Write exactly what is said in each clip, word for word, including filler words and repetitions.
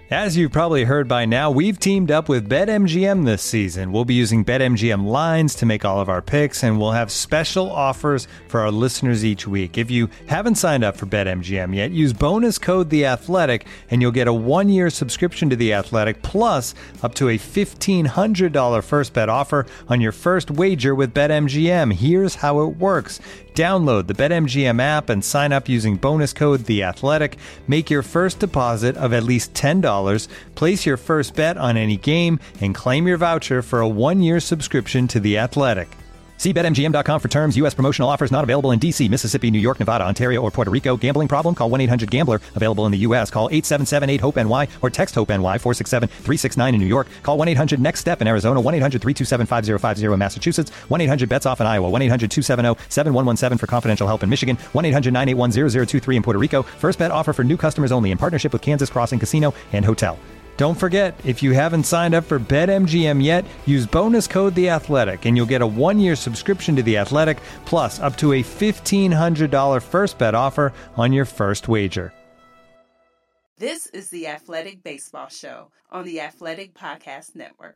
As you've probably heard by now, we've teamed up with BetMGM this season. We'll be using BetMGM lines to make all of our picks, and we'll have special offers for our listeners each week. If you haven't signed up for BetMGM yet, use bonus code The Athletic, and you'll get a one-year subscription to The Athletic, plus up to a fifteen hundred dollars first bet offer on your first wager with BetMGM. Here's how it works. Download the BetMGM app and sign up using bonus code The Athletic. Make your first deposit of at least ten dollars. Place your first bet on any game and claim your voucher for a one-year subscription to The Athletic. See Bet M G M dot com for terms. U S promotional offers not available in D C, Mississippi, New York, Nevada, Ontario, or Puerto Rico. Gambling problem? Call one eight hundred gambler. Available in the U S. Call eight seven seven eight hope N Y or text HOPE-NY four six seven three six nine in New York. Call one eight hundred next step in Arizona. one eight hundred three two seven five zero five zero in Massachusetts. one eight hundred bets off in Iowa. one eight hundred two seven zero seven one one seven for confidential help in Michigan. one eight hundred nine eight one zero zero two three in Puerto Rico. First bet offer for new customers only in partnership with Kansas Crossing Casino and Hotel. Don't forget, if you haven't signed up for BetMGM yet, use bonus code The Athletic, and you'll get a one-year subscription to The Athletic, plus up to a fifteen hundred dollars first bet offer on your first wager. This is the Athletic Baseball Show on the Athletic Podcast Network.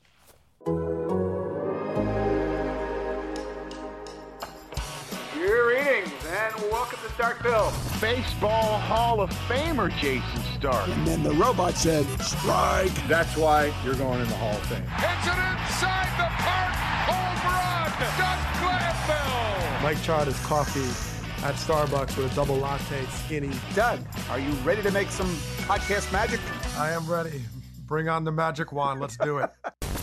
Greetings and welcome to Starkville. Baseball Hall of Famer Jayson Stark. And then the robot said, strike. That's why you're going in the Hall of Fame. Hits it inside the park. Home run. Doug Glanville. Mike tried his coffee at Starbucks with a double latte skinny. Doug, are you ready to make some podcast magic? I am ready. Bring on the magic wand. Let's do it.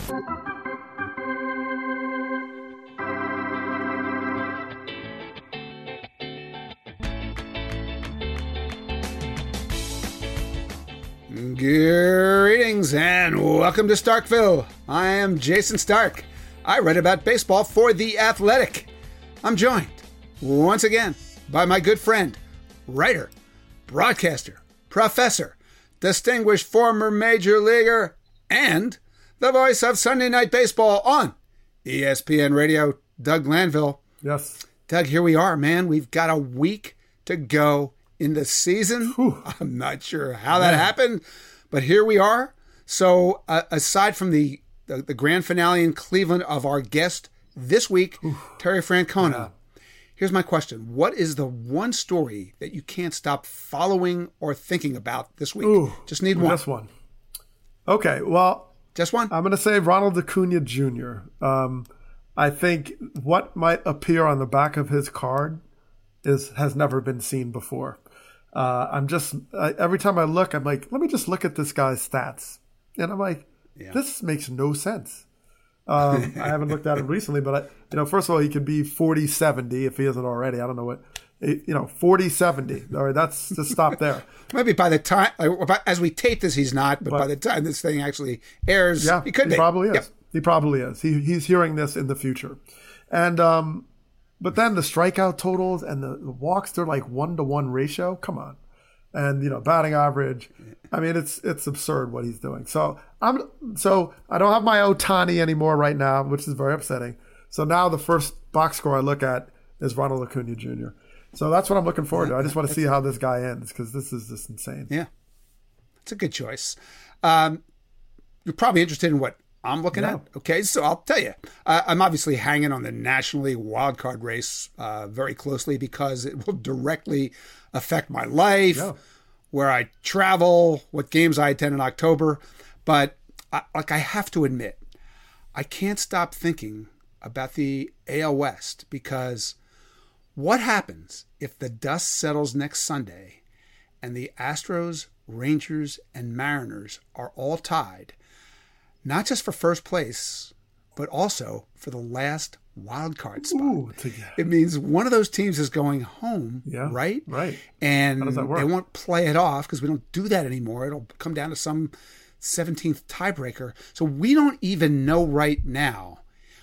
Greetings and welcome to Starkville. I am Jayson Stark. I write about baseball for The Athletic. I'm joined once again by my good friend, writer, broadcaster, professor, distinguished former major leaguer, and the voice of Sunday Night Baseball on E S P N Radio, Doug Glanville. Yes. Doug, here we are, man. We've got a week to go in the season. Whew. I'm not sure how that happened, but here we are. So uh, aside from the, the the grand finale in Cleveland of our guest this week, Ooh. Terry Francona, yeah. Here's my question. What is the one story that you can't stop following or thinking about this week? Ooh, just need one. Just one. Okay, well. Just one? I'm going to say Ronald Acuna Junior Um, I think what might appear on the back of his card is has never been seen before. Uh, I'm just, I, every time I look, I'm like, let me just look at this guy's stats. And I'm like, yeah. This makes no sense. Um, I haven't looked at it recently, but, I, you know, first of all, he could be forty seventy if he isn't already. I don't know what, you know, forty seventy. All right, that's, just stop there. Maybe by the time, as we tape this, he's not, but, but by the time this thing actually airs, yeah, he could he be. Probably is. Yep. He probably is. He, he's hearing this in the future. And, um, but then the strikeout totals and the, the walks, they're like one to one ratio. Come on. And, you know, batting average. I mean, it's it's absurd what he's doing. So I'm so I don't have my Ohtani anymore right now, which is very upsetting. So now the first box score I look at is Ronald Acuna Junior So that's what I'm looking forward to. I just want to see how this guy ends because this is just insane. Yeah. It's a good choice. Um, you're probably interested in what I'm looking yeah. at. Okay, so I'll tell you. Uh, I'm obviously hanging on the National League wildcard race uh, very closely because it will directly affect my life, yeah. where I travel, what games I attend in October. But I, like I have to admit, I can't stop thinking about the A L West because what happens if the dust settles next Sunday and the Astros, Rangers, and Mariners are all tied? Not just for first place, but also for the last wild card spot. Ooh, it means one of those teams is going home, yeah, right? Right. And How does that work? They won't play it off because we don't do that anymore. It'll come down to some seventeenth tiebreaker. So we don't even know right now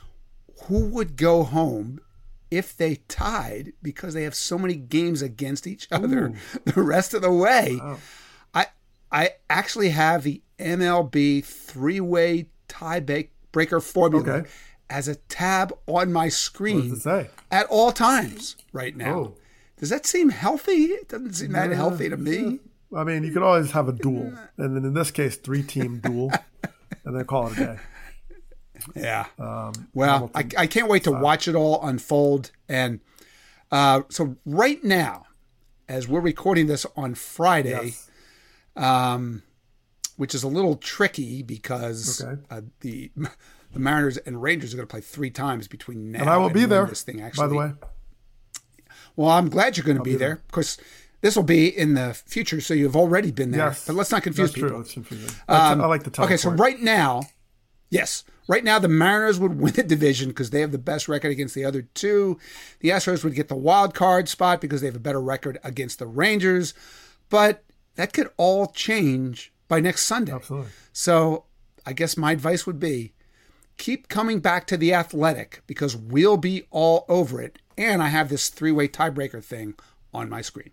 who would go home if they tied because they have so many games against each other Ooh. the rest of the way. Wow. I I actually have the M L B three-way tiebreaker formula okay. as a tab on my screen what does it say? At all times right now. Oh. Does that seem healthy? It doesn't seem that yeah, healthy to me. Yeah. I mean, you could always have a duel, and then in this case, three-team duel, and then call it a day. Yeah. Um, well, I, I can't wait to uh, watch it all unfold. And uh, so right now, as we're recording this on Friday, yes. um, which is a little tricky because okay. uh, the the Mariners and Rangers are going to play three times between now and I will and be when there. This thing actually, by the way. Well, I'm glad you're going to be, be there. there. Of course, this will be in the future, so you've already been there. Yes. But let's not confuse That's people. True. It's confusing. Um, I like the time. Okay, so right now, yes, right now the Mariners would win the division because they have the best record against the other two. The Astros would get the wild card spot because they have a better record against the Rangers. But that could all change by next Sunday. Absolutely. So I guess my advice would be keep coming back to The Athletic because we'll be all over it. And I have this three-way tiebreaker thing on my screen.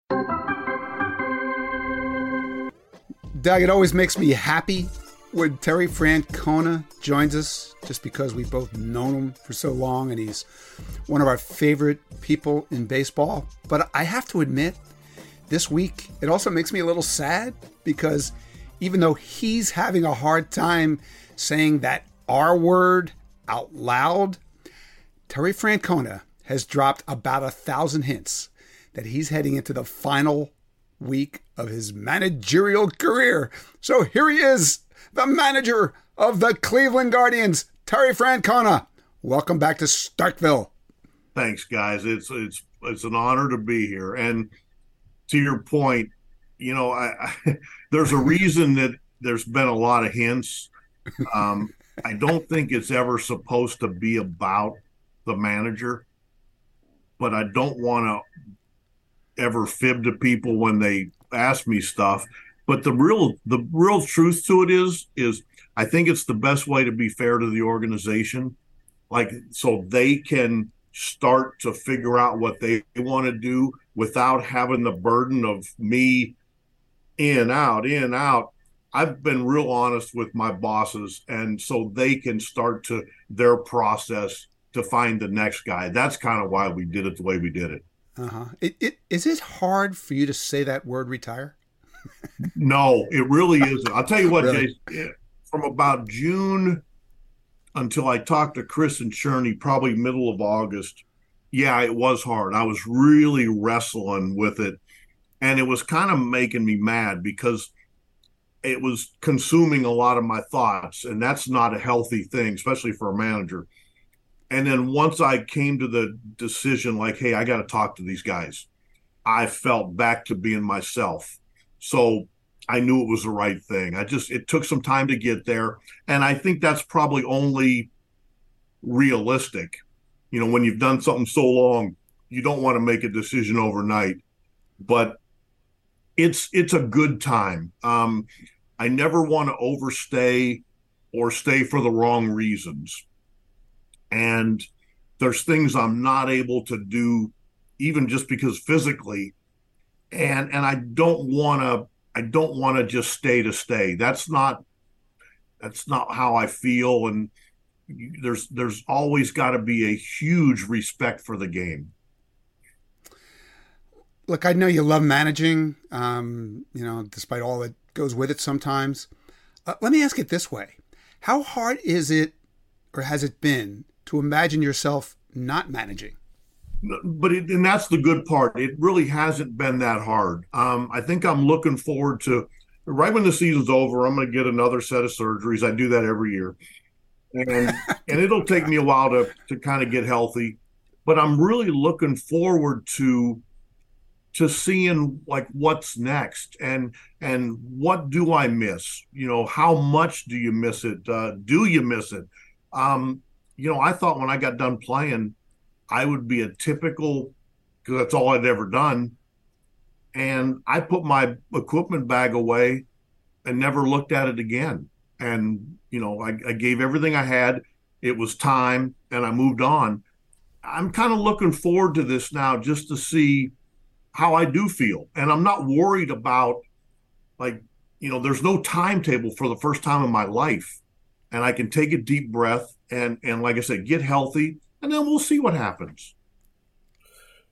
Doug, it always makes me happy when Terry Francona joins us just because we've both known him for so long and he's one of our favorite people in baseball. But I have to admit, this week, it also makes me a little sad because even though he's having a hard time saying that R word out loud, Terry Francona has dropped about a thousand hints that he's heading into the final week of his managerial career. So here he is, the manager of the Cleveland Guardians, Terry Francona. Welcome back to Starkville. Thanks, guys. It's it's it's an honor to be here. And to your point, you know, I, I there's a reason that there's been a lot of hints. Um, I don't think it's ever supposed to be about the manager, but I don't want to ever fib to people when they ask me stuff. But the real the real truth to it is, is I think it's the best way to be fair to the organization, like so they can start to figure out what they want to do without having the burden of me in, out, in, out. I've been real honest with my bosses, and so they can start to their process to find the next guy. That's kind of why we did it the way we did it. Uh-huh. It, it, is it hard for you to say that word retire? No, it really isn't. I'll tell you what, Really? Jason, from about June until I talked to Chris and Cherney, probably middle of August, yeah, it was hard. I was really wrestling with it, and it was kind of making me mad because it was consuming a lot of my thoughts, and that's not a healthy thing, especially for a manager. And then once I came to the decision, like, hey, I got to talk to these guys, I felt back to being myself. So I knew it was the right thing. I just, it took some time to get there. And I think that's probably only realistic. You know, when you've done something so long, you don't want to make a decision overnight. But it's it's a good time. Um, I never want to overstay or stay for the wrong reasons. And there's things I'm not able to do, even just because physically. And and I don't want to I don't want to just stay to stay. That's not that's not how I feel. And there's there's always got to be a huge respect for the game. Look, I know you love managing, um, you know, despite all that goes with it sometimes. Uh, let me ask it this way. How hard is it, or has it been, to imagine yourself not managing? But it, and that's the good part. It really hasn't been that hard. Um, I think I'm looking forward to, right when the season's over, I'm going to get another set of surgeries. I do that every year. And and it'll take me a while to, to kind of get healthy. But I'm really looking forward to to seeing like what's next and and what do I miss? You know, how much do you miss it? Uh, do you miss it? Um, you know, I thought when I got done playing, I would be a typical, because that's all I'd ever done. And I put my equipment bag away and never looked at it again. And, you know, I, I gave everything I had. It was time, and I moved on. I'm kind of looking forward to this now just to see how I do feel. And I'm not worried about, like, you know, there's no timetable for the first time in my life. And I can take a deep breath and, and like I said, get healthy, and then we'll see what happens.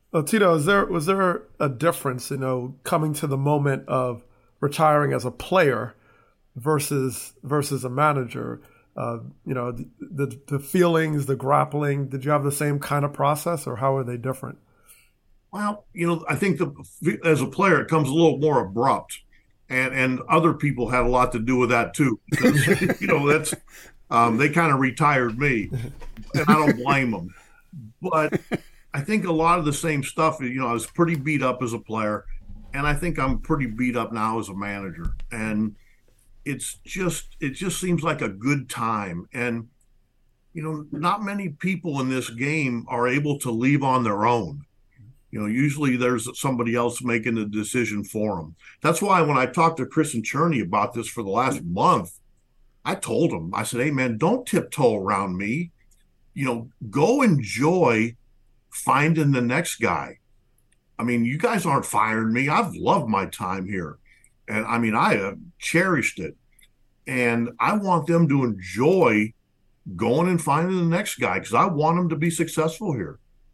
Well, Tito, is there was there a difference, you know, coming to the moment of retiring as a player versus versus a manager? Uh, you know, the, the the feelings, the grappling. Did you have the same kind of process, or how are they different? Well, you know, I think the, as a player, it comes a little more abrupt, and and other people had a lot to do with that too. Because, you know, that's um, they kind of retired me, and I don't blame them. But I think a lot of the same stuff. You know, I was pretty beat up as a player, and I think I'm pretty beat up now as a manager. And it's just it just seems like a good time. And you know, not many people in this game are able to leave on their own. You know, usually there's somebody else making the decision for them. That's why when I talked to Chris and Cherney about this for the last month, I told him, I said, hey, man, don't tiptoe around me. You know, go enjoy finding the next guy. I mean, you guys aren't firing me. I've loved my time here. And I mean, I have cherished it. And I want them to enjoy going and finding the next guy because I want them to be successful here.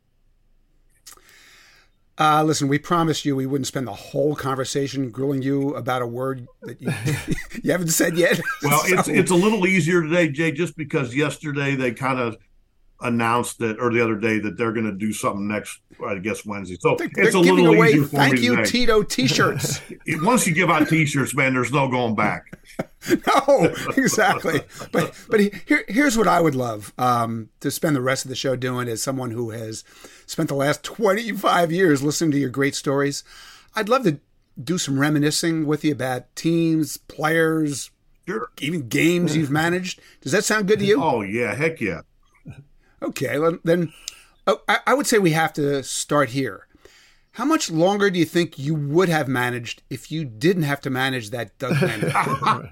Uh, listen, we promised you we wouldn't spend the whole conversation grilling you about a word that you, you haven't said yet. Well, so. it's it's a little easier today, Jay, just because yesterday they kind of announced that, or the other day, that they're going to do something next, I guess, Wednesday. So they're, it's they're a giving little away easier for thank me you, today. Tito T-shirts. Once you give out T-shirts, man, there's no going back. No, exactly. But but here here's what I would love um, to spend the rest of the show doing as someone who has spent the last twenty-five years listening to your great stories. I'd love to do some reminiscing with you about teams, players, Sure. even games you've managed. Does that sound good to you? Oh, yeah, heck yeah. Okay, then oh, I, I would say we have to start here. How much longer do you think you would have managed if you didn't have to manage that Doug Landry?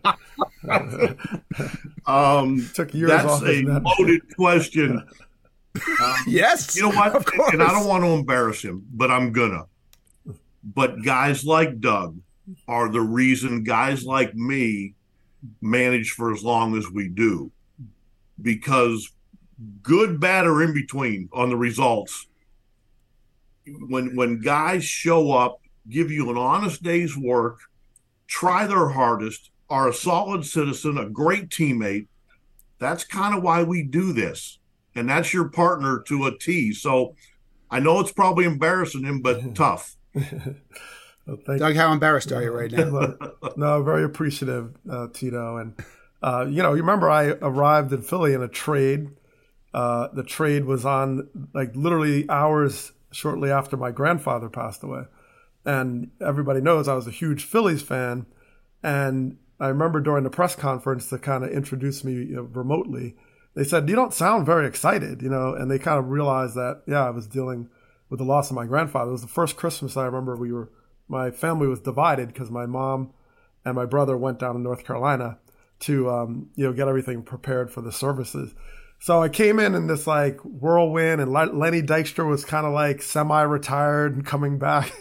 um, Took years that's off a his net. loaded question. Um, Yes, you know what? of course. And I don't want to embarrass him, but I'm gonna. But guys like Doug are the reason guys like me manage for as long as we do, because good, bad, or in between on the results. When when guys show up, give you an honest day's work, try their hardest, are a solid citizen, a great teammate, that's kind of why we do this. And that's your partner to a T. So I know it's probably embarrassing him, but tough. Well, thank Doug, how embarrassed are you right now? No, very appreciative, uh, Tito. And, uh, you know, you remember I arrived in Philly in a trade. Uh, the trade was on like literally hours shortly after my grandfather passed away. And everybody knows I was a huge Phillies fan. And I remember during the press conference to kind of introduce me you know, remotely, they said, you don't sound very excited, you know, and they kind of realized that, yeah, I was dealing with the loss of my grandfather. It was the first Christmas I remember we were, my family was divided because my mom and my brother went down to North Carolina to, um, you know, get everything prepared for the services. So I came in in this like whirlwind, and Lenny Dykstra was kind of like semi-retired and coming back.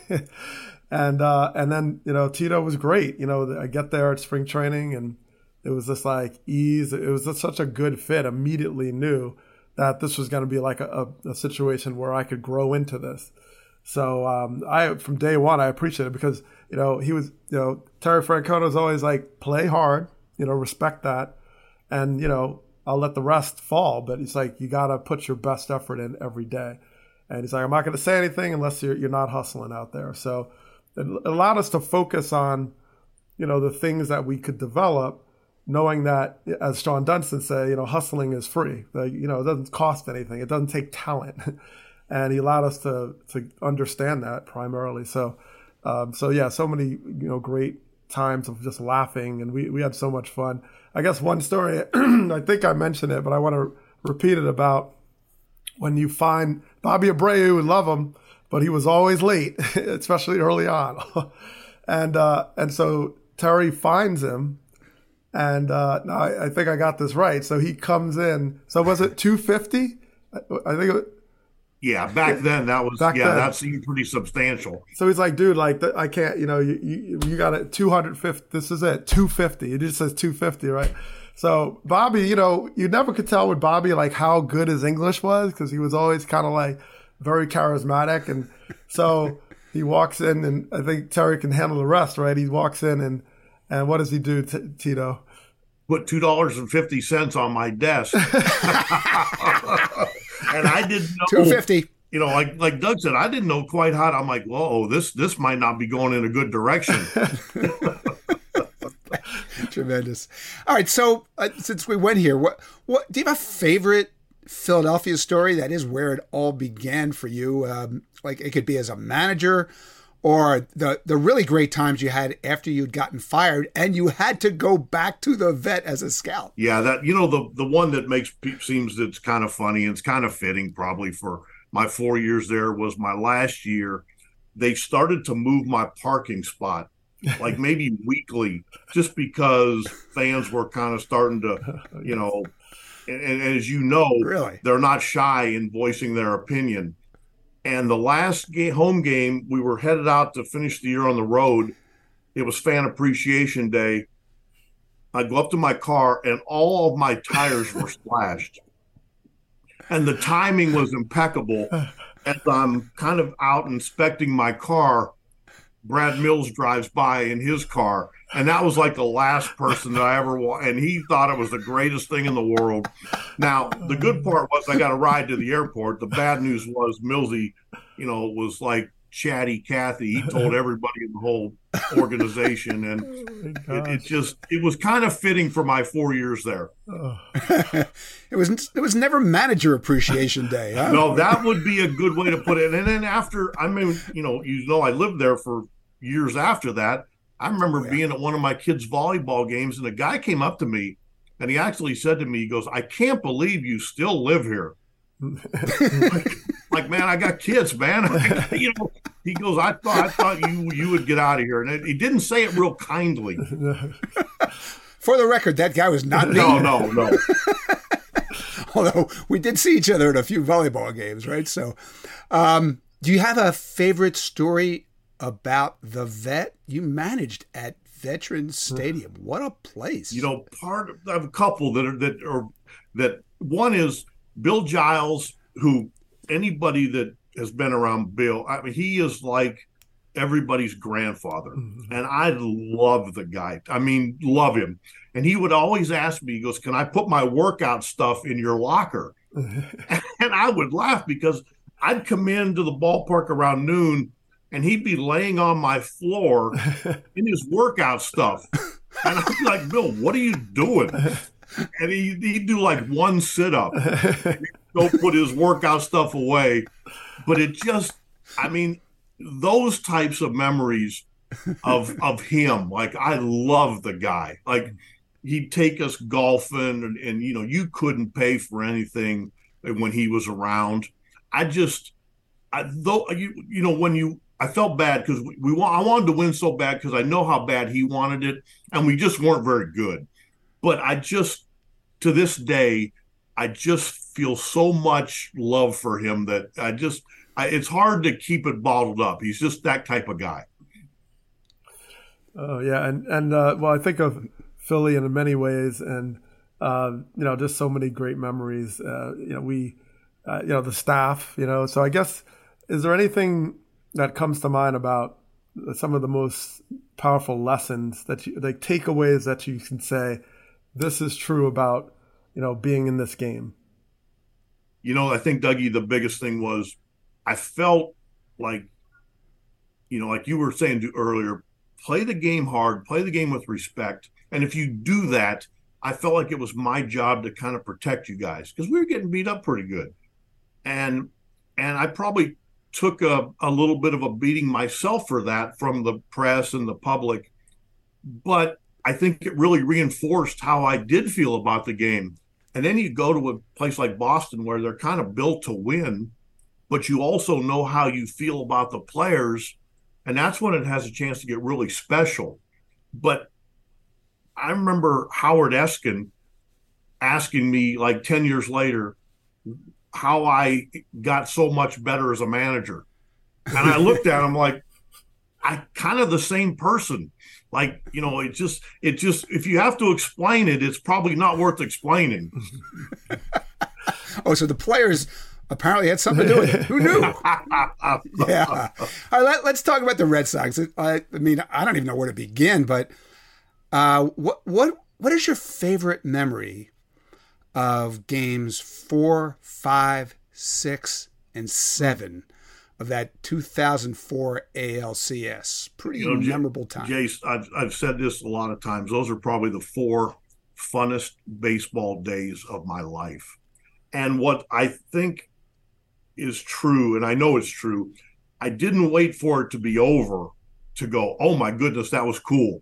and uh, and then, you know, Tito was great. You know, I get there at spring training and it was just like ease. It was just such a good fit. Immediately knew that this was going to be like a, a, a situation where I could grow into this. So um, I, from day one, I appreciate it because, you know, he was, you know, Terry Francona was always like, play hard, you know, respect that. And, you know, I'll let the rest fall, but it's like, you got to put your best effort in every day. And he's like, I'm not going to say anything unless you're, you're not hustling out there. So it allowed us to focus on, you know, the things that we could develop, knowing that, as Sean Dunston said, you know, hustling is free. Like, you know, it doesn't cost anything. It doesn't take talent. And he allowed us to, to understand that primarily. So, um, so yeah, so many, you know, great times of just laughing, and we, we had so much fun. I guess one story, I think I mentioned it, but I want to repeat it about when you find Bobby Abreu, we love him, but he was always late, especially early on. and uh, and so Terry finds him, and uh, no, I, I think I got this right. So he comes in. So was it two fifty? I, I think it Yeah, back then that was, Back yeah, then. that seemed pretty substantial. So he's like, dude, like, I can't, you know, you you, you got it, two hundred fifty, this is it, two fifty. It just says two fifty, right? So Bobby, you know, you never could tell with Bobby, like, how good his English was, because he was always kind of like, very charismatic. And so he walks in, and I think Terry can handle the rest, right? He walks in, and, and what does he do, T- Tito? Put two dollars and fifty cents on my desk. And I didn't know. two fifty. You know, like like Doug said, I didn't know quite how to, I'm like, whoa, this this might not be going in a good direction. Tremendous. All right, so uh, since we went here, what what do you have a favorite Philadelphia story that is where it all began for you? Um, like it could be as a manager, or the the really great times you had after you'd gotten fired and you had to go back to the vet as a scout. Yeah, that you know the the one that makes seems that's kind of funny and it's kind of fitting probably for my four years there was my last year. They started to move my parking spot like maybe weekly, just because fans were kind of starting to, you know, and, and as you know, really? They're not shy in voicing their opinion. And the last game, home game, we were headed out to finish the year on the road. It was Fan Appreciation Day. I go up to my car, and all of my tires were splashed. And the timing was impeccable. As I'm kind of out inspecting my car, Brad Mills drives by in his car. And that was like the last person that I ever wa- and he thought it was the greatest thing in the world. Now, the good part was I got a ride to the airport. The bad news was Millsy, you know, was like chatty Cathy. He told everybody in the whole organization. And it, it just, it was kind of fitting for my four years there. it was it was never Manager Appreciation Day. Huh? No, that would be a good way to put it. And then after, I mean, you know, you know, I lived there for years after that. I remember oh, yeah. being at one of my kids' volleyball games, and a guy came up to me, and he actually said to me, he goes, "I can't believe you still live here." like, like, man, I got kids, man. you know, he goes, I thought I thought you you would get out of here. And it, he didn't say it real kindly. For the record, that guy was not me. No, no, no. Although we did see each other at a few volleyball games, right? So um, do you have a favorite story about the vet? You managed at Veterans Stadium. What a place. You know, part of I have a couple that are that are that one is Bill Giles, who anybody that has been around Bill, I mean, he is like everybody's grandfather. Mm-hmm. And I love the guy. I mean, love him. And he would always ask me, he goes, "Can I put my workout stuff in your locker?" And I would laugh because I'd come into the ballpark around noon and he'd be laying on my floor in his workout stuff. And I'd be like, "Bill, what are you doing?" And he, he'd do like one sit-up. He'd go put his workout stuff away. But it just, I mean, those types of memories of of him, like I love the guy. Like he'd take us golfing and, and, you know, you couldn't pay for anything when he was around. I just, I though, you, you know, when you, I felt bad because we, we want, I wanted to win so bad because I know how bad he wanted it, and we just weren't very good. But I just, to this day, I just feel so much love for him that I just, I, it's hard to keep it bottled up. He's just that type of guy. Oh yeah, and and uh, well, I think of Philly in many ways, and uh, you know, just so many great memories. Uh, you know, we, uh, you know, the staff. You know, so I guess, is there anything that comes to mind about some of the most powerful lessons that you, like takeaways that you can say, this is true about, you know, being in this game? You know, I think, Dougie, the biggest thing was I felt like, you know, like you were saying earlier, play the game hard, play the game with respect. And if you do that, I felt like it was my job to kind of protect you guys because we were getting beat up pretty good. And and I probably took a, a little bit of a beating myself for that from the press and the public. But I think it really reinforced how I did feel about the game. And then you go to a place like Boston where they're kind of built to win, but you also know how you feel about the players. And that's when it has a chance to get really special. But I remember Howard Eskin asking me like ten years later how I got so much better as a manager. And I looked at him like, I kind of the same person. Like, you know, it just, it just, if you have to explain it, it's probably not worth explaining. Oh, so the players apparently had something to do with it. Who knew? Yeah. All right, let, let's talk about the Red Sox. I, I mean, I don't even know where to begin, but uh, what what what is your favorite memory of games four, five, six, and seven of that two thousand four A L C S? Pretty you know, memorable time. Jace, I've, I've said this a lot of times. Those are probably the four funnest baseball days of my life. And what I think is true, and I know it's true, I didn't wait for it to be over to go, oh my goodness, that was cool.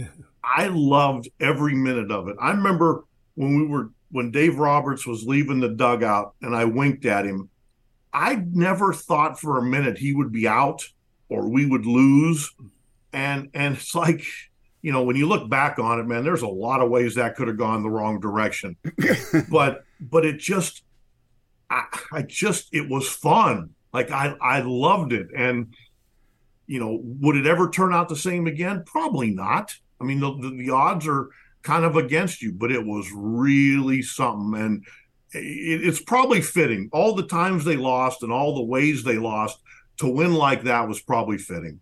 I loved every minute of it. I remember when we were when Dave Roberts was leaving the dugout and I winked at him, I never thought for a minute he would be out or we would lose. And and it's like, you know, when you look back on it, man, there's a lot of ways that could have gone the wrong direction. but but it just I, I just it was fun. Like I I loved it. And you know, would it ever turn out the same again? Probably not. I mean, the, the, the odds are kind of against you, but it was really something. And it, it's probably fitting. All the times they lost and all the ways they lost, to win like that was probably fitting.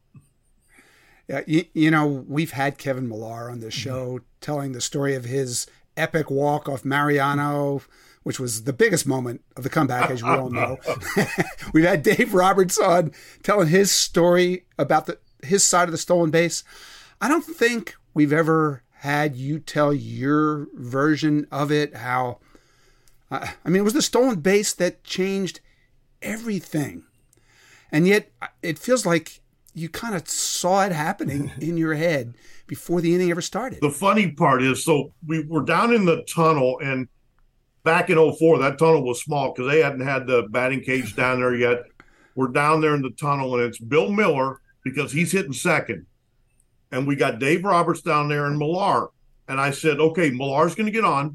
Yeah, you, you know, we've had Kevin Millar on the show telling the story of his epic walk off Mariano, which was the biggest moment of the comeback, as we all know. We've had Dave Roberts on telling his story about the his side of the stolen base. I don't think we've ever had you tell your version of it, how, uh, I mean, it was the stolen base that changed everything. And yet it feels like you kind of saw it happening in your head before the inning ever started. The funny part is, so we were down in the tunnel, and back in oh four, that tunnel was small because they hadn't had the batting cage down there yet. We're down there in the tunnel, and it's Bill Miller because he's hitting second. And we got Dave Roberts down there and Millar. And I said, okay, Millar's going to get on.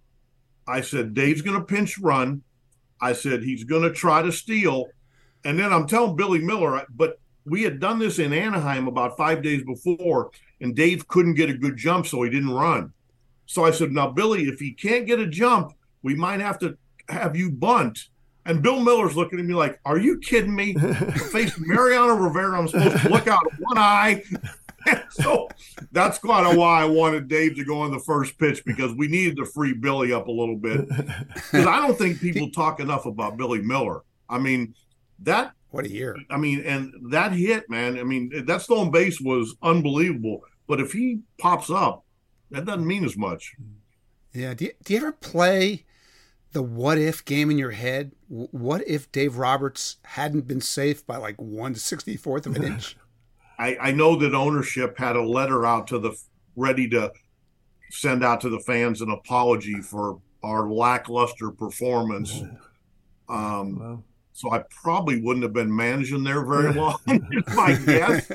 I said, Dave's going to pinch run. I said, he's going to try to steal. And then I'm telling Billy Miller, but we had done this in Anaheim about five days before, and Dave couldn't get a good jump, so he didn't run. So I said, now, Billy, if he can't get a jump, we might have to have you bunt. And Bill Miller's looking at me like, are you kidding me? Facing Mariano Rivera, I'm supposed to look out of one eye. So that's kind of why I wanted Dave to go on the first pitch, because we needed to free Billy up a little bit. Because I don't think people talk enough about Billy Miller. I mean, that what a year. I mean, and that hit, man. I mean, that stolen base was unbelievable. But if he pops up, that doesn't mean as much. Yeah. Do you, do you ever play the what if game in your head? What if Dave Roberts hadn't been safe by like one sixty-fourth of an inch? I, I know that ownership had a letter out to the ready to send out to the fans an apology for our lackluster performance. Um, wow. So I probably wouldn't have been managing there very long, is my guess.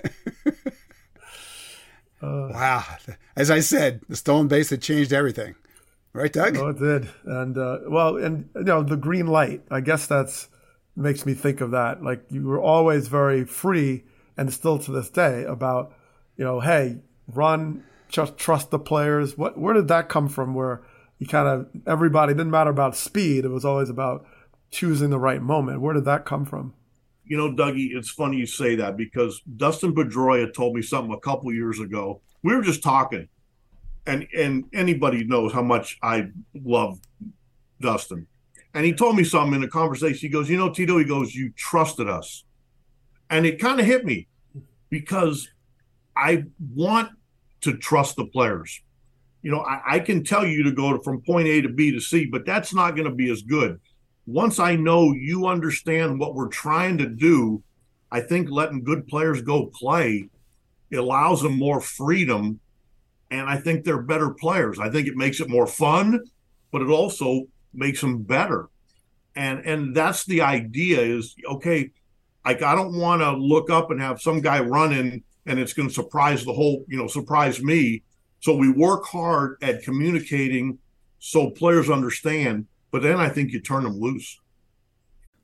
Uh, wow. As I said, the stolen base had changed everything. Right, Doug? Oh, it did. And, uh, well, and, you know, the green light, I guess that's makes me think of that. Like, you were always very free, and still to this day, about, you know, hey, run, just trust the players. What, where did that come from, where you kind of, everybody, didn't matter about speed. It was always about choosing the right moment. Where did that come from? You know, Dougie, it's funny you say that, because Dustin Pedroia told me something a couple years ago. We were just talking, and and anybody knows how much I love Dustin. And he told me something in a conversation. He goes, you know, Tito, he goes, you trusted us. And it kind of hit me, because I want to trust the players. You know, I, I can tell you to go from point A to B to C, but that's not going to be as good. Once I know you understand what we're trying to do, I think letting good players go play, it allows them more freedom, and I think they're better players. I think it makes it more fun, but it also makes them better. And and that's the idea is, okay, like I don't want to look up and have some guy running and it's going to surprise the whole, you know, surprise me. So we work hard at communicating so players understand, but then I think you turn them loose.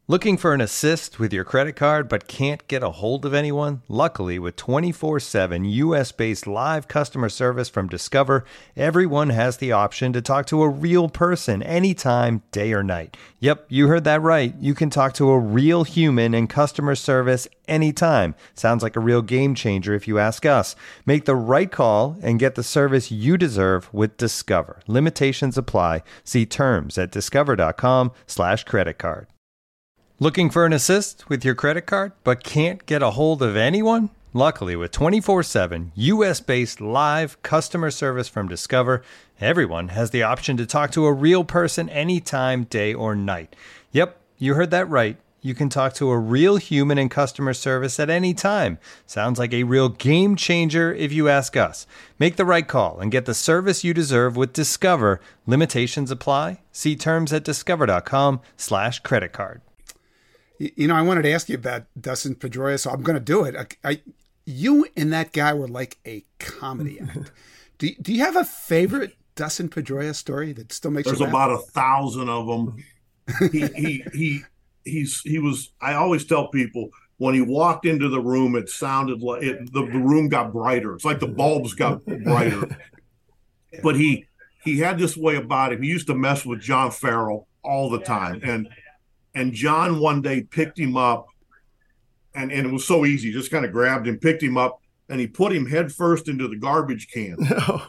Looking for an assist with your credit card but can't get a hold of anyone? Luckily, with twenty-four seven U S-based live customer service from Discover, everyone has the option to talk to a real person anytime, day or night. Yep, you heard that right. You can talk to a real human in customer service anytime. Sounds like a real game changer if you ask us. Make the right call and get the service you deserve with Discover. Limitations apply. See terms at discover.com slash credit card. Looking for an assist with your credit card but can't get a hold of anyone? Luckily, with twenty-four seven U S-based live customer service from Discover, everyone has the option to talk to a real person anytime, day or night. Yep, you heard that right. You can talk to a real human in customer service at any time. Sounds like a real game changer if you ask us. Make the right call and get the service you deserve with Discover. Limitations apply. See terms at discover.com slash credit card. You know, I wanted to ask you about Dustin Pedroia, so I'm going to do it. I, I, you and that guy were like a comedy act. Do, do you have a favorite Dustin Pedroia story that still makes There's you laugh? There's about a thousand of them. he, he, he, he's, he was, I always tell people, when he walked into the room, it sounded like it, the, the room got brighter. It's like the bulbs got brighter. But he, he had this way about him. He used to mess with John Farrell all the time. And, And John one day picked him up, and, and it was so easy. Just kind of grabbed him, picked him up, and he put him head first into the garbage can.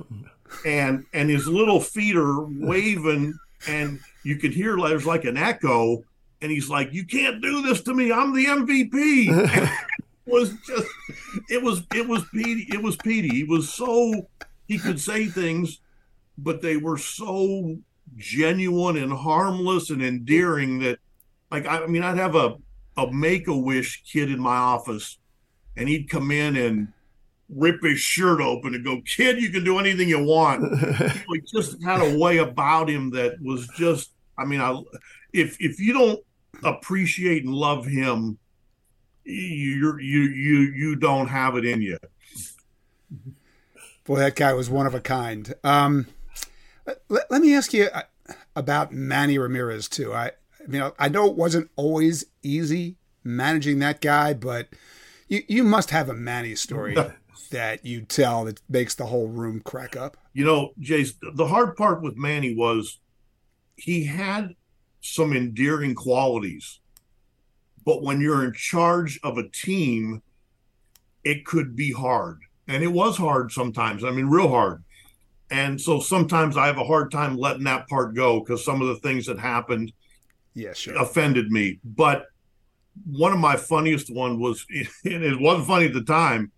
and and his little feet are waving, and you could hear there's like an echo. And he's like, "You can't do this to me. I'm the M V P." it was just, it was, it was Petey. It was Petey. He was so, he could say things, but they were so genuine and harmless and endearing that. Like, I mean, I'd have a, a Make-A-Wish kid in my office, and he'd come in and rip his shirt open and go, "Kid, you can do anything you want." He just had a way about him that was just, I mean, I, if if you don't appreciate and love him, you're, you you you don't have it in you. Boy, that guy was one of a kind. Um, let, let me ask you about Manny Ramirez, too. I I mean, I know it wasn't always easy managing that guy, but you, you must have a Manny story that you tell that makes the whole room crack up. You know, Jace, the hard part with Manny was he had some endearing qualities, but when you're in charge of a team, it could be hard. And it was hard sometimes. I mean, real hard. And so sometimes I have a hard time letting that part go because some of the things that happened Yeah, sure. offended me. But one of my funniest one was, and it wasn't funny at the time,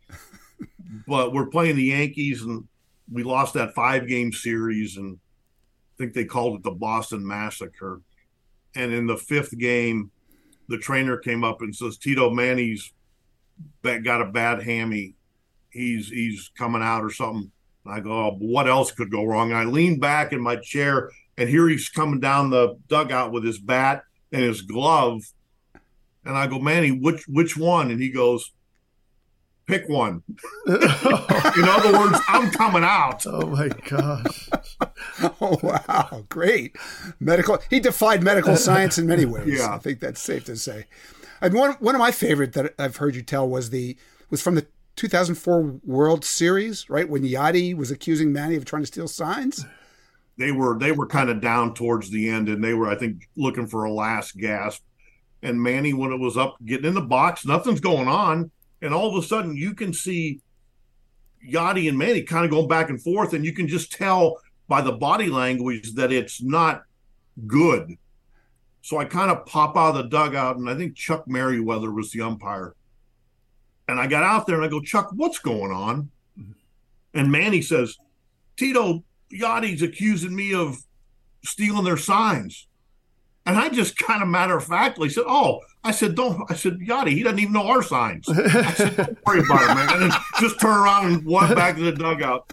but we're playing the Yankees and we lost that five game series, and I think they called it the Boston Massacre. And in the fifth game, the trainer came up and says, "Tito, Manny's got a bad hammy. He's, he's coming out or something." And I go, "Oh, what else could go wrong?" And I lean back in my chair, and here he's coming down the dugout with his bat and his glove. And I go, "Manny, which which one?" And he goes, "Pick one." In other words, I'm coming out. Oh, my gosh. Oh, wow. Great. Medical. He defied medical science in many ways. Yeah. I think that's safe to say. And one, one of my favorite that I've heard you tell was the was from the two thousand four World Series, right? When Yachty was accusing Manny of trying to steal signs. They were they were kind of down towards the end, and they were, I think, looking for a last gasp. And Manny, when it was up, getting in the box, nothing's going on, and all of a sudden you can see Yachty and Manny kind of going back and forth, and you can just tell by the body language that it's not good. So I kind of pop out of the dugout, and I think Chuck Merriweather was the umpire. And I got out there, and I go, "Chuck, what's going on?" And Manny says, "Tito, Yachty's accusing me of stealing their signs." And I just kind of matter-of-factly said, "Oh," I said, "don't," I said, "Yachty, he doesn't even know our signs." I said, "Don't worry about it, man." And then just turn around and walk back to the dugout.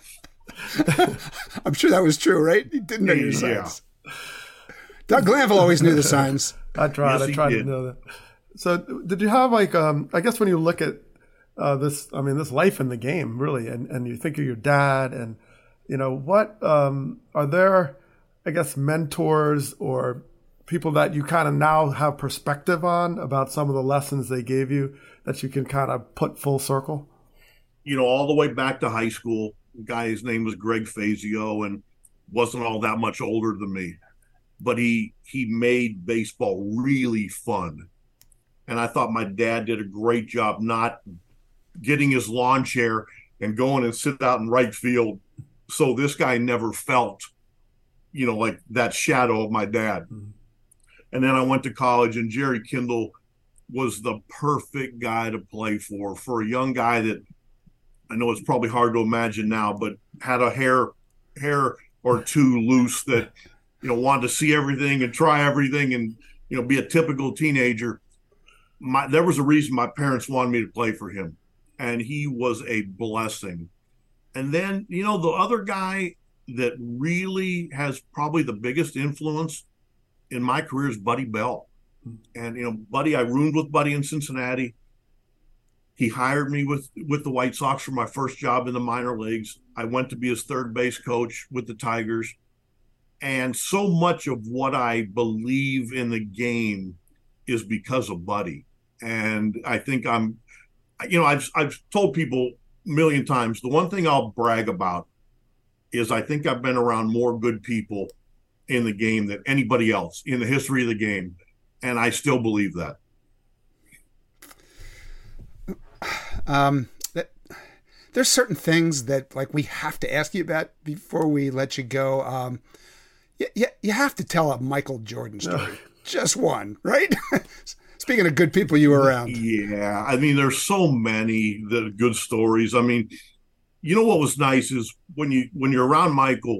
I'm sure that was true, right? He didn't know your Yeah. signs. Doug Glanville always knew the signs. I tried. Yes, I tried he to did. know that. So did you have like, um, I guess when you look at uh, this, I mean, this life in the game, really, and, and you think of your dad and, you know, what um, are there, I guess, mentors or people that you kind of now have perspective on about some of the lessons they gave you that you can kind of put full circle? You know, all the way back to high school, the guy, his name was Greg Fazio, and wasn't all that much older than me, but he he made baseball really fun. And I thought my dad did a great job not getting his lawn chair and going and sit out in right field. So this guy never felt, you know, like that shadow of my dad. Mm-hmm. And then I went to college, and Jerry Kindle was the perfect guy to play for, for a young guy that I know it's probably hard to imagine now, but had a hair, hair or two loose that, you know, wanted to see everything and try everything and, you know, be a typical teenager. My, there was a reason my parents wanted me to play for him, and he was a blessing. And then, you know, the other guy that really has probably the biggest influence in my career is Buddy Bell. And, you know, Buddy, I roomed with Buddy in Cincinnati. He hired me with, with the White Sox for my first job in the minor leagues. I went to be his third base coach with the Tigers. And so much of what I believe in the game is because of Buddy. And I think I'm, you know, I've, I've told people a million times, the one thing I'll brag about is I think I've been around more good people in the game than anybody else in the history of the game. And I still believe that. Um, that, there's certain things that like we have to ask you about before we let you go. Um, you, you, you have to tell a Michael Jordan story. Just one, right? Speaking of good people you were around. Yeah. I mean, there's so many that are good stories. I mean, you know what was nice is when you when you're around Michael,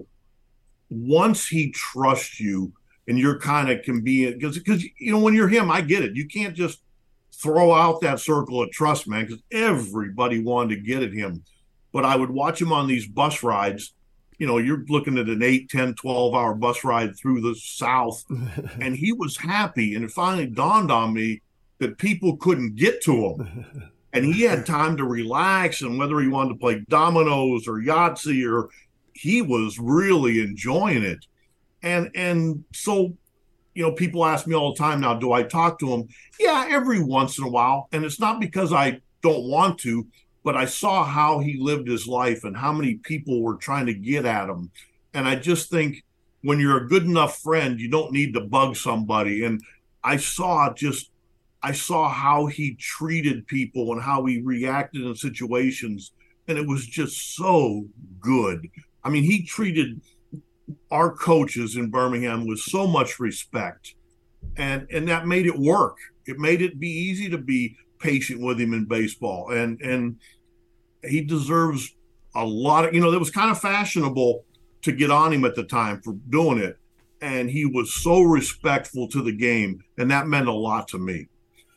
once he trusts you and you're kind of can be because because you know when you're him, I get it. You can't just throw out that circle of trust, man, because everybody wanted to get at him. But I would watch him on these bus rides. You know, you're looking at an eight, ten, twelve hour bus ride through the South, and he was happy. And it finally dawned on me that people couldn't get to him. And he had time to relax, and whether he wanted to play dominoes or Yahtzee, or he was really enjoying it. And and so, you know, people ask me all the time now, do I talk to him? Yeah, every once in a while. And it's not because I don't want to, but I saw how he lived his life and how many people were trying to get at him. And I just think when you're a good enough friend, you don't need to bug somebody. And I saw just I saw how he treated people and how he reacted in situations, and it was just so good. I mean, he treated our coaches in Birmingham with so much respect, and and that made it work. It made it be easy to be patient with him in baseball, and and he deserves a lot of, you know, it was kind of fashionable to get on him at the time for doing it, and he was so respectful to the game, and that meant a lot to me.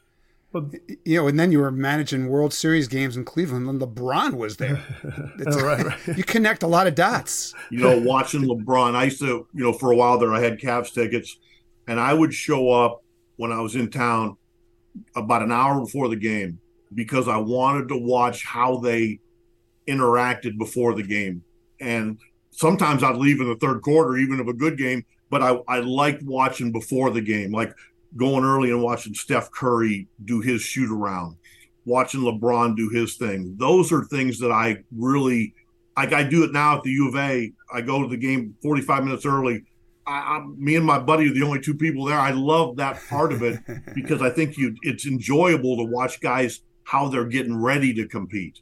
Well, you know, and then you were managing World Series games in Cleveland, and LeBron was there. oh, right, right. You connect a lot of dots. You know, watching LeBron, I used to, you know, for a while there, I had Cavs tickets, and I would show up when I was in town about an hour before the game because I wanted to watch how they interacted before the game. And sometimes I'd leave in the third quarter, even of a good game, but I, I liked watching before the game, like going early and watching Steph Curry do his shoot around, watching LeBron do his thing. Those are things that I really, like I do it now at the U of A. I go to the game forty-five minutes early. I, I, me and my buddy are the only two people there. I love that part of it because I think you it's enjoyable to watch guys, how they're getting ready to compete.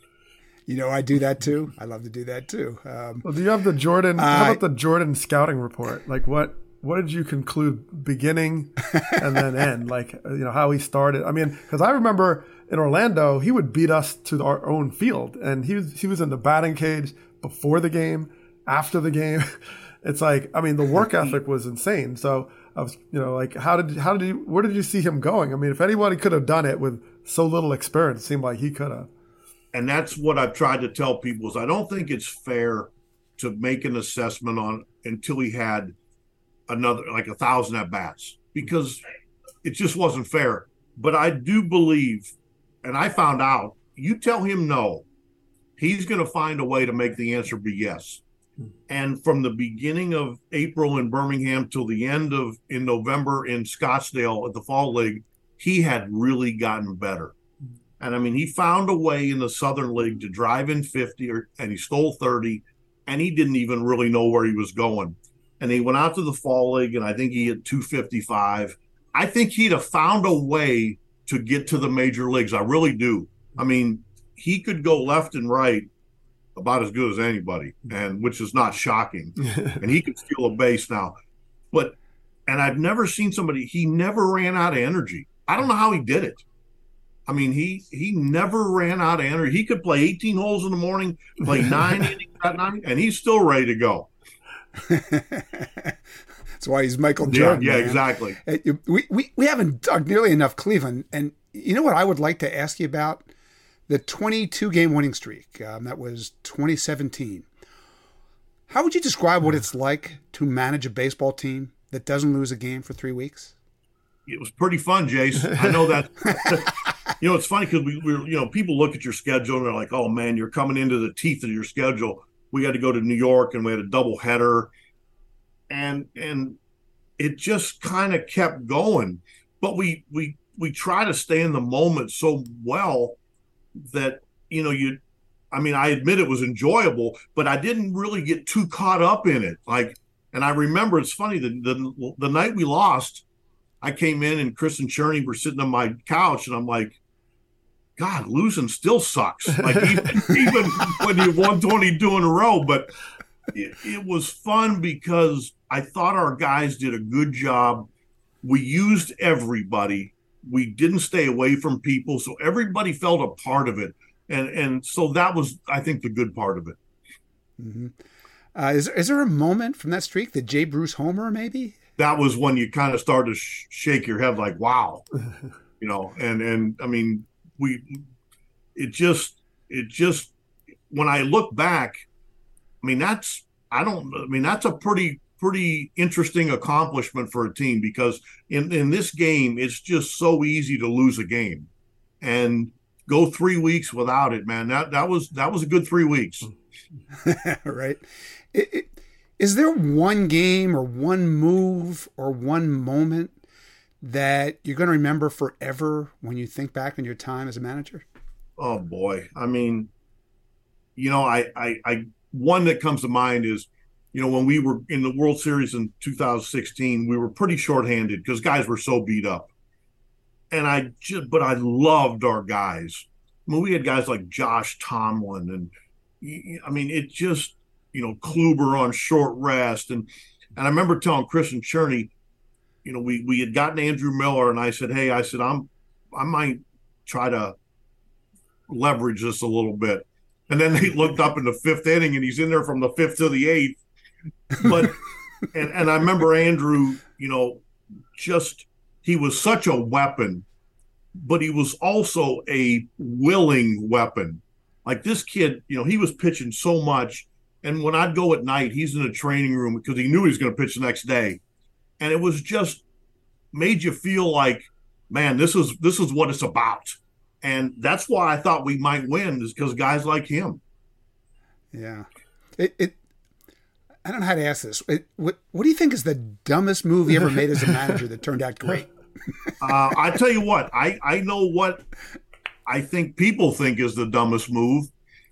You know, I do that too. I love to do that too. Um, well, do you have the Jordan, uh, how about the Jordan scouting report? Like what, What did you conclude beginning and then end? Like, you know, how he started? I mean, because I remember in Orlando, he would beat us to our own field. And he was, he was in the batting cage before the game, after the game. It's like, I mean, the work ethic was insane. So I was, you know, like, how did, how did you, where did you see him going? I mean, if anybody could have done it with so little experience, it seemed like he could have. And that's what I've tried to tell people is I don't think it's fair to make an assessment on until he had another like a thousand at bats because it just wasn't fair. But I do believe, and I found out, you tell him no, he's going to find a way to make the answer be yes. And from the beginning of April in Birmingham till the end of in November in Scottsdale at the Fall League, he had really gotten better. And I mean, he found a way in the Southern League to drive in fifty, or, and he stole thirty, and he didn't even really know where he was going. And he went out to the Fall League, and I think he hit two fifty-five. I think he'd have found a way to get to the major leagues. I really do. I mean, he could go left and right about as good as anybody, and which is not shocking. And he could steal a base now. But, and I've never seen somebody, he never ran out of energy. I don't know how he did it. I mean, he he never ran out of energy. He could play eighteen holes in the morning, play nine innings that night, and he's still ready to go. That's why he's Michael Jordan. Yeah, yeah, man. exactly. We, we, we haven't dug nearly enough Cleveland. And you know what I would like to ask you about? The twenty-two game winning streak. Um, that was twenty seventeen. How would you describe what it's like to manage a baseball team that doesn't lose a game for three weeks? It was pretty fun, Jace. I know that. You know, it's funny because we, we, you know, people look at your schedule and they're like, "Oh man, you're coming into the teeth of your schedule." We had to go to New York and we had a double header, and and it just kind of kept going. But we we we try to stay in the moment so well that, you know, you. I mean, I admit it was enjoyable, but I didn't really get too caught up in it. Like, and I remember it's funny the the, the night we lost, I came in and Chris and Cherney were sitting on my couch, and I'm like, God, losing still sucks. Like even, even when you won twenty-two in a row, but it, it was fun because I thought our guys did a good job. We used everybody. We didn't stay away from people, so everybody felt a part of it, and and so that was, I think, the good part of it. Mm-hmm. Uh, is is there a moment from that streak, the Jay Bruce homer, maybe? That was when you kind of started to sh- shake your head, like, wow, you know, and and I mean. We, it just, it just, when I look back, I mean, that's, I don't, I mean, that's a pretty, pretty interesting accomplishment for a team because in, in this game, it's just so easy to lose a game and go three weeks without it, man. That, that was, that was a good three weeks. Right. It, it, is there one game or one move or one moment that you're going to remember forever when you think back on your time as a manager? Oh boy. I mean, you know, I, I, I, one that comes to mind is, you know, when we were in the World Series in two thousand sixteen, we were pretty shorthanded because guys were so beat up. And I just, but I loved our guys. I mean, we had guys like Josh Tomlin and I mean, it just, you know, Kluber on short rest. And, and I remember telling Chris and Cherney, you know, we, we had gotten Andrew Miller, and I said, hey, I said, I'm, I might try to leverage this a little bit. And then they looked up in the fifth inning, and he's in there from the fifth to the eighth. But, and, and I remember Andrew, you know, just, he was such a weapon, but he was also a willing weapon. Like this kid, you know, he was pitching so much. And when I'd go at night, he's in the training room because he knew he was going to pitch the next day. And it was just made you feel like, man, this is this is what it's about. And that's why I thought we might win, is because guys like him. Yeah. It, it I don't know how to ask this. It, what what do you think is the dumbest move you ever made as a manager that turned out great? uh, I tell you what, I, I know what I think people think is the dumbest move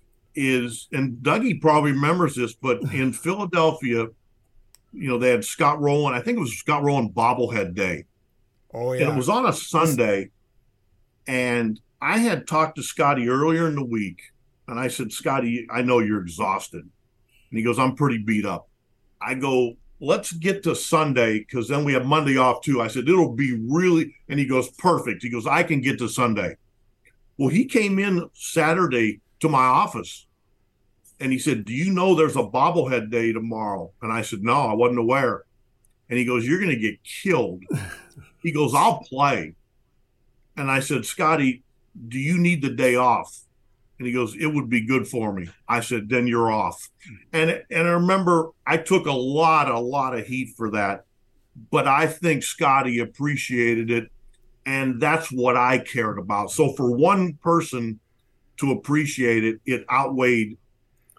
is, and Dougie probably remembers this, but in Philadelphia, you know, they had Scott Rowland. I think it was Scott Rowland bobblehead day. Oh, yeah. And it was on a Sunday. And I had talked to Scotty earlier in the week. And I said, Scotty, I know you're exhausted. And he goes, I'm pretty beat up. I go, let's get to Sunday because then we have Monday off too. I said, it'll be really, and he goes, perfect. He goes, I can get to Sunday. Well, he came in Saturday to my office. And he said, do you know there's a bobblehead day tomorrow? And I said, no, I wasn't aware. And he goes, you're going to get killed. He goes, I'll play. And I said, Scotty, do you need the day off? And he goes, it would be good for me. I said, then you're off. And, and I remember I took a lot, a lot of heat for that. But I think Scotty appreciated it. And that's what I cared about. So for one person to appreciate it, it outweighed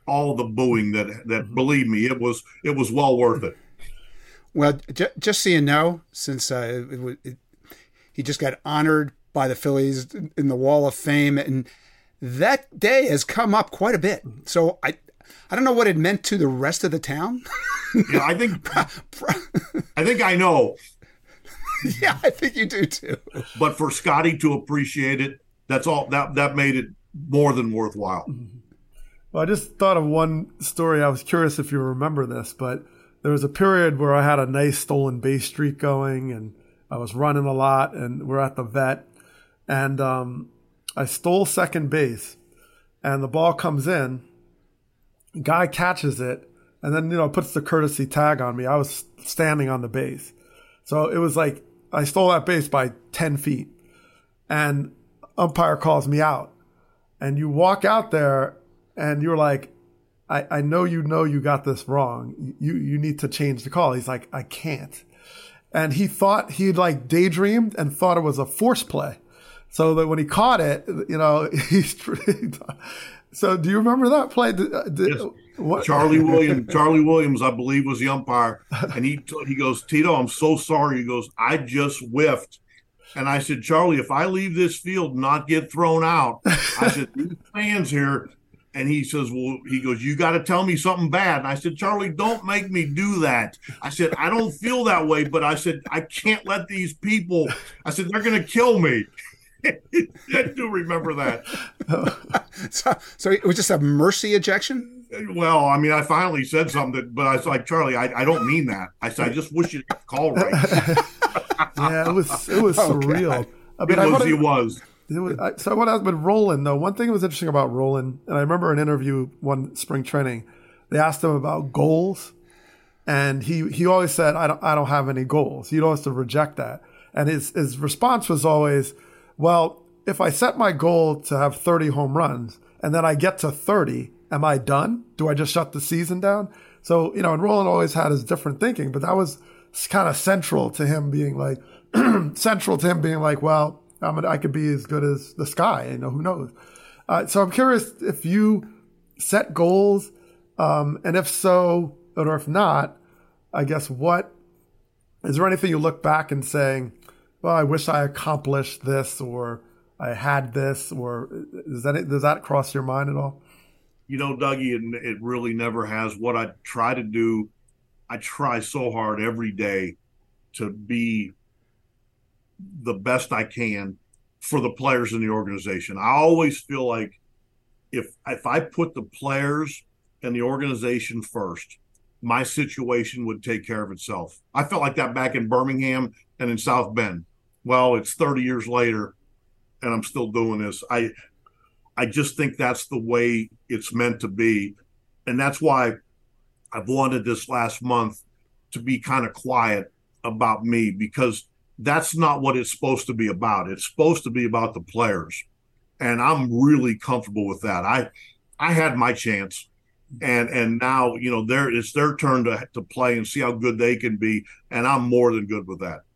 all the booing that that believe me, it was it was well worth it. Well, j- just so you know, since uh, it, it, he just got honored by the Phillies in the Wall of Fame, and that day has come up quite a bit. So I, I don't know what it meant to the rest of the town. Yeah, I think, I think I know. Yeah, I think you do too. But for Scotty to appreciate it, that's all. That that made it more than worthwhile. Well, I just thought of one story. I was curious if you remember this, but there was a period where I had a nice stolen base streak going, and I was running a lot, and we're at the vet, and um, I stole second base, and the ball comes in. Guy catches it, and then you know puts the courtesy tag on me. I was standing on the base, so it was like I stole that base by ten feet, and umpire calls me out, and you walk out there, and you're like, I, I know you know you got this wrong. You you need to change the call. He's like, I can't. And he thought he'd like daydreamed and thought it was a force play. So that when he caught it, you know, he's. So do you remember that play? Did, did, Yes. what? Charlie Williams, Charlie Williams, I believe, was the umpire, and he he goes, Tito, I'm so sorry. He goes, I just whiffed. And I said, Charlie, if I leave this field and not get thrown out, I said, these fans here. And he says, well, he goes, you got to tell me something bad. And I said, Charlie, don't make me do that. I said, I don't feel that way, but I said, I can't let these people, I said, they're going to kill me. I do remember that. So, so it was just a mercy ejection? Well, I mean, I finally said something, that, but I was like, Charlie, I, I don't mean that. I said, I just wish you'd call right. Yeah, it was it was Okay. surreal. I mean, It I was, wanna- he was. It was, I, so what I was with Roland though, one thing that was interesting about Roland, and I remember an interview one spring training, they asked him about goals, and he he always said, I don't I don't have any goals. He'd always to reject that, and his his response was always, well, if I set my goal to have thirty home runs and then I get to thirty, am I done? Do I just shut the season down? So you know, and Roland always had his different thinking, but that was kind of central to him being like central to him being like, well. I'm I could be as good as the sky. You know, who knows? Uh, so I'm curious if you set goals, um, and if so, or if not, I guess what is there anything you look back and saying, well, I wish I accomplished this, or I had this, or does that does that cross your mind at all? You know, Dougie, and it really never has. What I try to do, I try so hard every day to be the best I can for the players in the organization. I always feel like if if I put the players and the organization first, my situation would take care of itself. I felt like that back in Birmingham and in South Bend. Well, it's thirty years later and I'm still doing this. I I just think that's the way it's meant to be. And that's why I've wanted this last month to be kind of quiet about me, because that's not what it's supposed to be about. It's supposed to be about the players. And I'm really comfortable with that. I I had my chance. And and now, you know, there it's their turn to to play and see how good they can be. And I'm more than good with that.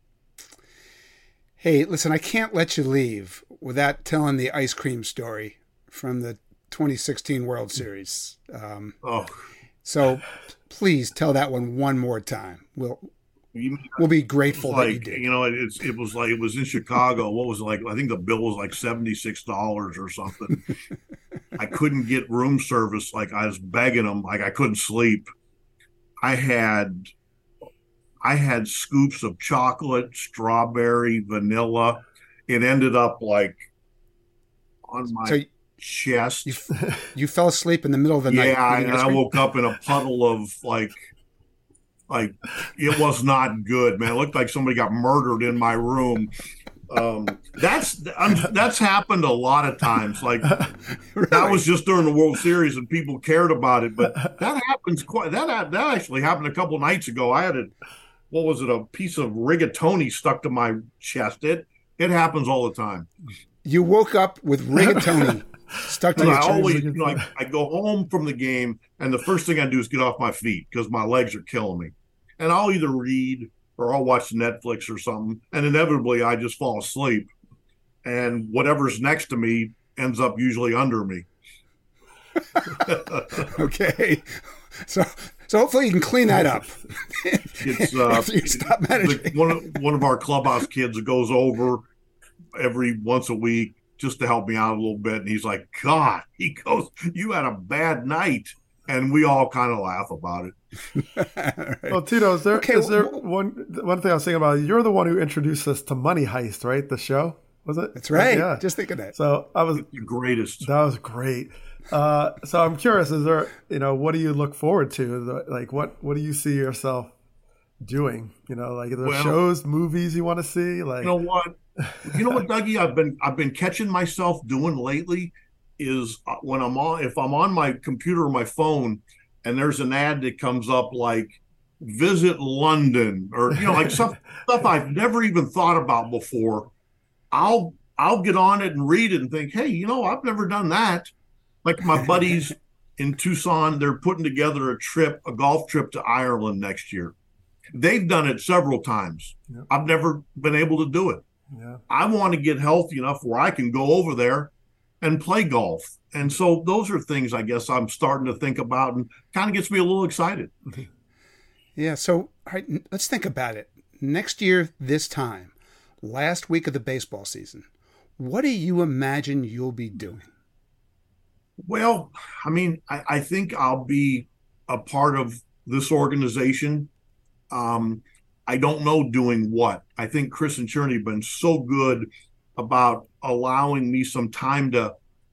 Hey, listen, I can't let you leave without telling the ice cream story from the twenty sixteen World Series. Um, Oh, so please tell that one one more time. We'll you, we'll be grateful that you like, did. you know, it's it was like it was in Chicago. What was it like? I think the bill was like seventy-six dollars or something. I couldn't get room service. Like I was begging them. Like I couldn't sleep. I had, I had scoops of chocolate, strawberry, vanilla. It ended up like on my So chest. you you fell asleep in the middle of the night. Yeah, eating and ice I cream? woke up in a puddle of like, like it was not good, man. It looked like somebody got murdered in my room. Um, that's um, that's happened a lot of times. Like Really? that was just during the World Series and people cared about it, but that happens quite. That that actually happened a couple nights ago. I had a what was it? A piece of rigatoni stuck to my chest. It it happens all the time. You woke up with rigatoni stuck to And your I chest. always, you know, I, I go home from the game, and the first thing I do is get off my feet because my legs are killing me. And I'll either read or I'll watch Netflix or something, and inevitably I just fall asleep. And whatever's next to me ends up usually under me. Okay. So so hopefully you can clean that up. It's uh, After you stop managing. the- one of one of our clubhouse kids goes over every once a week just to help me out a little bit, and he's like, "God," he goes, "You had a bad night," and we all kind of laugh about it. Well, Tito, is there Okay, is there well- one one thing I was thinking about? You're the one who introduced us to Money Heist, right? The show, was it? That's right. Yeah. Just think of that. So I was The greatest. that was great. Uh, so I'm curious, is there, you know, what do you look forward to? Like, what what do you see yourself doing? You know, like, are there Well- shows, movies you want to see? Like, You know what? You know what, Dougie? I've been I've been catching myself doing lately is uh, when I'm on if I'm on my computer or my phone, and there's an ad that comes up like visit London, or you know, like stuff stuff I've never even thought about before. I'll I'll get on it and read it and think, hey, you know, I've never done that. Like my buddies in Tucson, they're putting together a trip, a golf trip to Ireland next year. They've done it several times. Yeah. I've never been able to do it. yeah. I want to get healthy enough where I can go over there and play golf. And so those are things I guess I'm starting to think about, and kind of gets me a little excited. Yeah. So all right, n- let's think about it. Next year, this time, last week of the baseball season, what do you imagine you'll be doing? Well, I mean, I, I think I'll be a part of this organization. Um, I don't know doing what. I think Chris and Cherney have been so good about allowing me some time to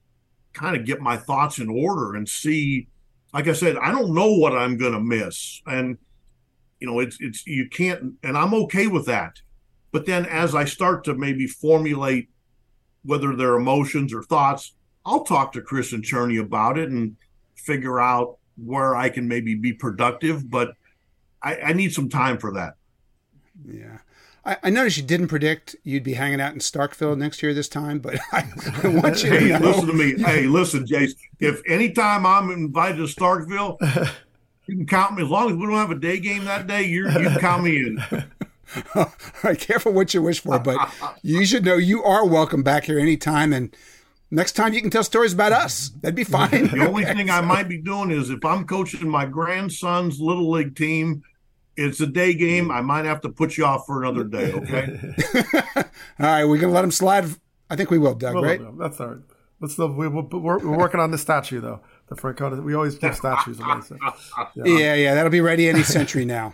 kind of get my thoughts in order and see. Like I said, I don't know what I'm going to miss, and you know, it's it's you can't, and I'm okay with that. But then, as I start to maybe formulate whether they're emotions or thoughts, I'll talk to Chris and Cherney about it and figure out where I can maybe be productive. But I, I need some time for that. Yeah. I, I noticed you didn't predict you'd be hanging out in Starkville next year this time, but I, I want you to Hey, know. listen to me. Hey, listen, Jace. If anytime I'm invited to Starkville, you can count me. As long as we don't have a day game that day, you're, you can count me in. All right, careful what you wish for, but you should know you are welcome back here anytime. And next time you can tell stories about us. That'd be fine. The only thing I might be doing is if I'm coaching my grandson's little league team, it's a day game. I might have to put you off for another day, okay? All right, we're going to let him slide. I think we will, Doug, Well, right? no, that's all right. Let's still, we, we're, we're working on the statue, though. The Francona. We always give statues away. So. Yeah. Yeah, yeah, that'll be ready any century now.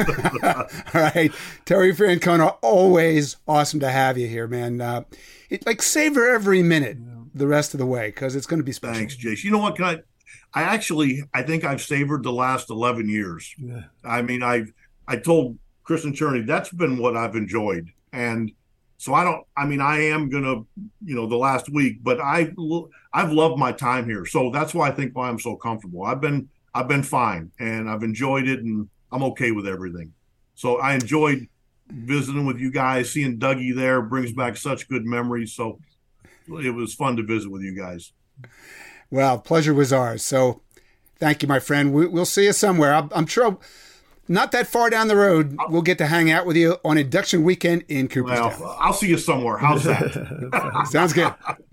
All right, Terry Francona, always awesome to have you here, man. Uh, it, like savor every minute the rest of the way because it's going to be special. Thanks, Jace. You know what? Can I? I actually, I think I've savored the last eleven years. Yeah. I mean, I I told Chris and Cherney that's been what I've enjoyed, and so I don't. I mean, I am gonna, you know, the last week, but I I've loved my time here, so that's why I think why I'm so comfortable. I've been I've been fine, and I've enjoyed it, and I'm okay with everything. So I enjoyed visiting with you guys. Seeing Dougie there brings back such good memories. So it was fun to visit with you guys. Well, pleasure was ours. So thank you, my friend. We, we'll see you somewhere. I'm, I'm sure not that far down the road, we'll get to hang out with you on induction weekend in Cooperstown. Well, I'll see you somewhere. How's that? Sounds good.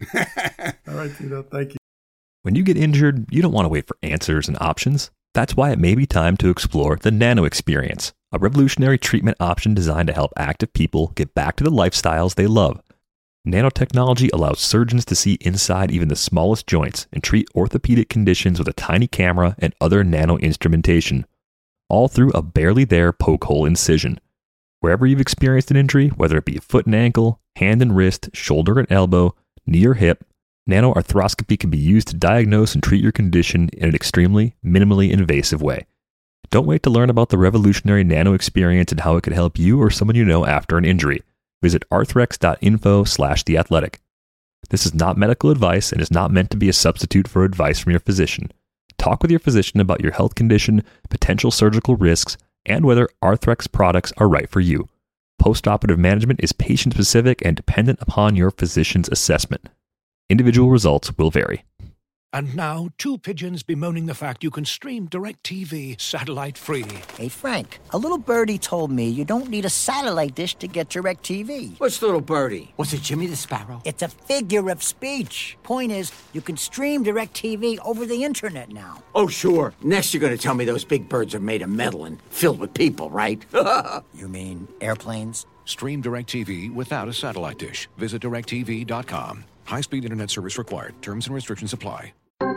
All right, Tito. Thank you. When you get injured, you don't want to wait for answers and options. That's why it may be time to explore the Nano Experience, a revolutionary treatment option designed to help active people get back to the lifestyles they love. Nanotechnology allows surgeons to see inside even the smallest joints and treat orthopedic conditions with a tiny camera and other nano instrumentation, all through a barely there poke hole incision. Wherever you've experienced an injury, whether it be a foot and ankle, hand and wrist, shoulder and elbow, knee or hip, nanoarthroscopy can be used to diagnose and treat your condition in an extremely, minimally invasive way. Don't wait to learn about the revolutionary Nano Experience and how it could help you or someone you know after an injury. Visit arthrex.info slash the athletic. This is not medical advice and is not meant to be a substitute for advice from your physician. Talk with your physician about your health condition, potential surgical risks, and whether Arthrex products are right for you. Postoperative management is patient-specific and dependent upon your physician's assessment. Individual results will vary. And now, two pigeons bemoaning the fact you can stream DirecTV satellite-free. Hey, Frank, a little birdie told me you don't need a satellite dish to get DirecTV. What's little birdie? Was it Jimmy the Sparrow? It's a figure of speech. Point is, you can stream DirecTV over the internet now. Oh, sure. Next you're going to tell me those big birds are made of metal and filled with people, right? You mean airplanes? Stream DirecTV without a satellite dish. Visit direct T V dot com. High-speed internet service required. Terms and restrictions apply.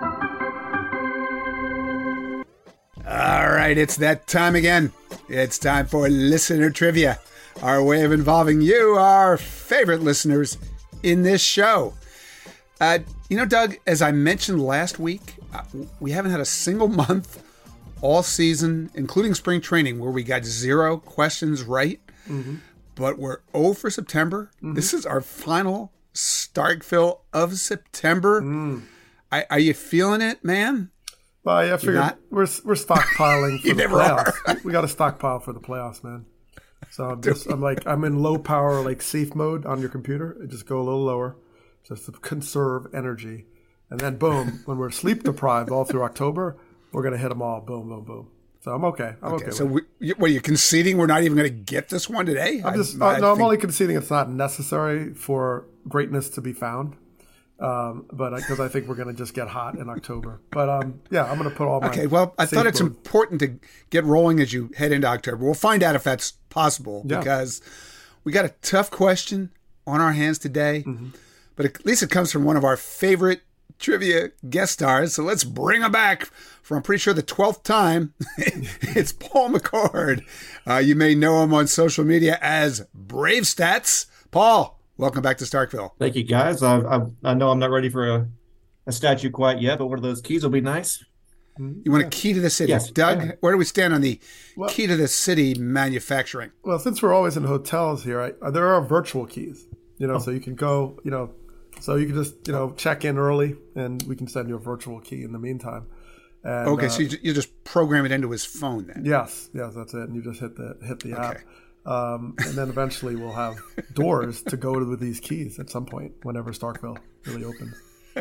All right, it's that time again. It's time for listener trivia, our way of involving you, our favorite listeners, in this show. Uh, you know, Doug, as I mentioned last week, uh, we haven't had a single month all season, including spring training, where we got zero questions right. Mm-hmm. But we're zero for September. Mm-hmm. This is our final Starkville of September. Mm. I, are you feeling it, man? Well, yeah, I figured we're we're stockpiling for you the never playoffs. Are. We got to stockpile for the playoffs, man. So I'm just I'm like I'm in low power, like safe mode on your computer. Just go a little lower, just to conserve energy, and then boom, when we're sleep deprived all through October, we're gonna hit them all. Boom, boom, boom. So I'm okay. I'm okay. okay so we, what are you conceding? We're not even going to get this one today. I'm just I, I no. Think... I'm only conceding it's not necessary for greatness to be found. Um, but because I, I think we're going to just get hot in October. But um, yeah, I'm going to put all my okay. Well, I thought it's mode. important to get rolling as you head into October. We'll find out if that's possible yeah. because we got a tough question on our hands today. Mm-hmm. But at least it comes from one of our favorite trivia guest stars. So let's bring him back for I'm pretty sure the twelfth time. It's Paul McCord. Uh, you may know him on social media as Brave Stats. Paul, welcome back to Starkville. Thank you, guys. I, I, I know I'm not ready for a, a statue quite yet, but one of those keys will be nice. You want a key to the city? Yes. Doug, yeah. Where do we stand on the well, key to the city manufacturing? Well, since we're always in hotels here, I, there are virtual keys, you know, oh. so you can go, you know, so you can just, you know, check in early and we can send you a virtual key in the meantime. And, okay, uh, so you, you just program it into his phone then? Yes, yes, that's it. And you just hit the hit the okay. app. Um, and then eventually we'll have doors to go to with these keys at some point whenever Starkville really opens.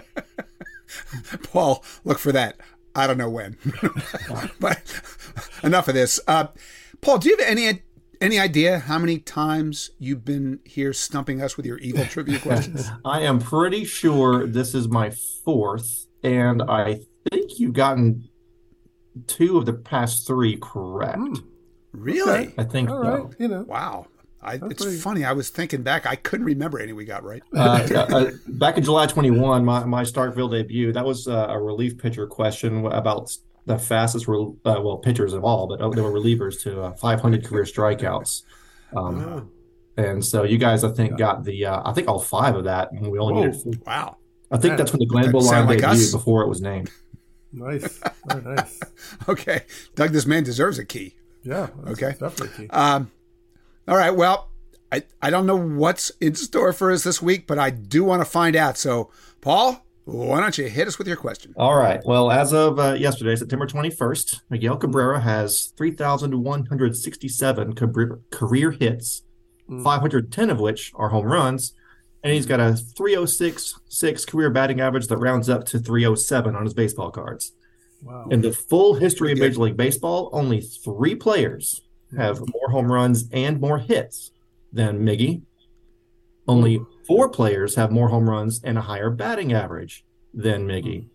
Paul, look for that. I don't know when. But enough of this. Uh, Paul, do you have any any idea how many times you've been here stumping us with your evil trivia questions? I am pretty sure this is my fourth, and I think you've gotten two of the past three correct. Mm, really? I think All right. so. You know. Wow. I, it's pretty... funny. I was thinking back. I couldn't remember any we got right. uh, uh, back in July twenty-one, my, my Starkville debut, that was uh, a relief pitcher question about the fastest, re- uh, well, pitchers of all, but they were relievers to uh, five hundred career strikeouts. Um, oh. And so you guys, I think, yeah. got the, uh, I think all five of that. And we only Whoa. needed four. Wow. I think that, that's when the Glenville line like debuted us? before it was named. Nice. Very nice. Okay. Doug, this man deserves a key. Yeah. Okay. Definitely a key. Um, all right. Well, I, I don't know what's in store for us this week, but I do want to find out. So, Paul, why don't you hit us with your question? All right. Well, as of uh, yesterday, September twenty-first, Miguel Cabrera has three thousand one hundred sixty-seven career hits, mm. five hundred ten of which are home runs, and he's got a three oh six point six career batting average that rounds up to three oh seven on his baseball cards. Wow. In the full history of Major League Baseball, only three players have more home runs and more hits than Miggy. Only four players have more home runs and a higher batting average than Miggy.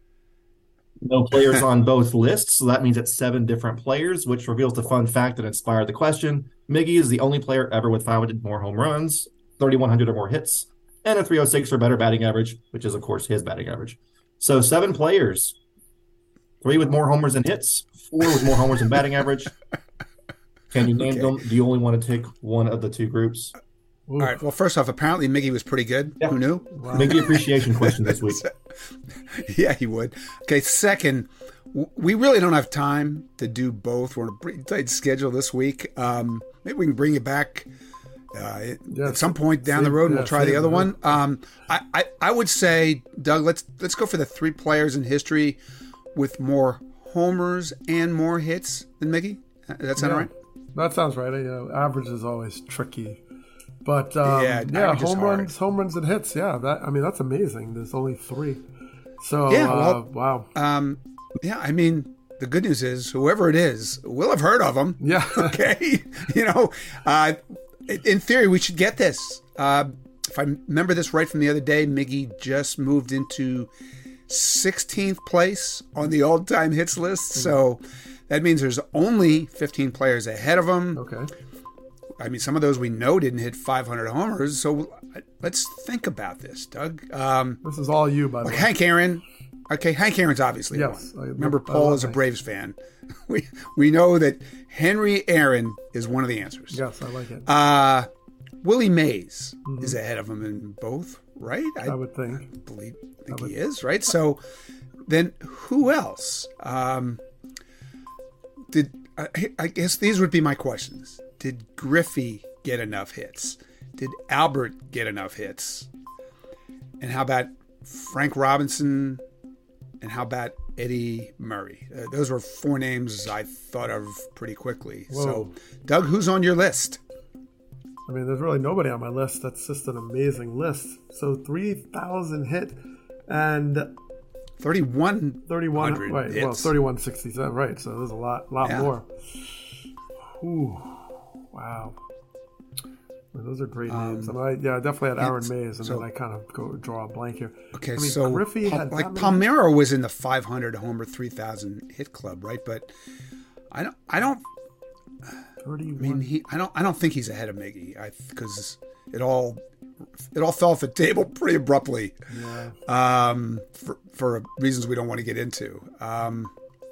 No players on both lists, so that means it's seven different players, which reveals the fun fact that inspired the question. Miggy is the only player ever with five hundred more home runs, thirty-one hundred or more hits, and a three oh six or better batting average, which is, of course, his batting average. So seven players, three with more homers and hits, four with more homers and batting average. Can you name okay. them? Do you only want to take one of the two groups? All right. Well, first off, apparently Miggy was pretty good. Yeah. Who knew? Wow. Miggy appreciation question this week. Yeah, he would. Okay. Second, we really don't have time to do both. We're on a pretty tight schedule this week. Um, maybe we can bring you back uh, yeah, at some point down same, the road, and yeah, we'll try the other yeah. one. Um, I, I, I would say, Doug, let's let's go for the three players in history with more homers and more hits than Miggy. Does that sound yeah. right? That sounds right. You know, average is always tricky, but um, yeah, yeah, home runs, home runs and hits. Yeah, that I mean that's amazing. There's only three, So, yeah, uh, well, wow. Um, yeah, I mean, the good news is whoever it is, we'll have heard of him. Yeah. Okay. You know, uh, in theory, we should get this. Uh, if I remember this right from the other day, Miggy just moved into sixteenth place on the all-time hits list. Mm-hmm. So that means there's only fifteen players ahead of him. Okay. I mean, some of those we know didn't hit five hundred homers. So let's think about this, Doug. Um, this is all you, by the like way. Hank Aaron. Okay, Hank Aaron's obviously yes, one. I, Remember, I Paul is a Braves fan. We we know that Henry Aaron is one of the answers. Yes, I like it. Uh, Willie Mays mm-hmm. is ahead of him in both, right? I, I would think. I believe I think I he is, right? So then who else? Um, did I, I guess these would be my questions. Did Griffey get enough hits? Did Albert get enough hits? And how about Frank Robinson? And how about Eddie Murray? Uh, those were four names I thought of pretty quickly. Whoa. So, Doug, who's on your list? I mean, there's really nobody on my list. That's just an amazing list. So three thousand hit and thirty-one thirty-one right, hits. Well, thirty-one sixty-seven, right. So there's a lot lot yeah. more. Ooh, wow. Well, those are great um, names. I mean, I, yeah, I definitely had Aaron Mays, and so, then I kind of go draw a blank here. Okay, I mean, so Griffey pa- had like that Palmeiro was in the five hundred homer, three thousand hit club, right? But I don't, I don't. thirty-one I mean, he, I don't, I don't think he's ahead of Miggy. I because it all, it all fell off the table pretty abruptly. Yeah. Um, for for reasons we don't want to get into. Um.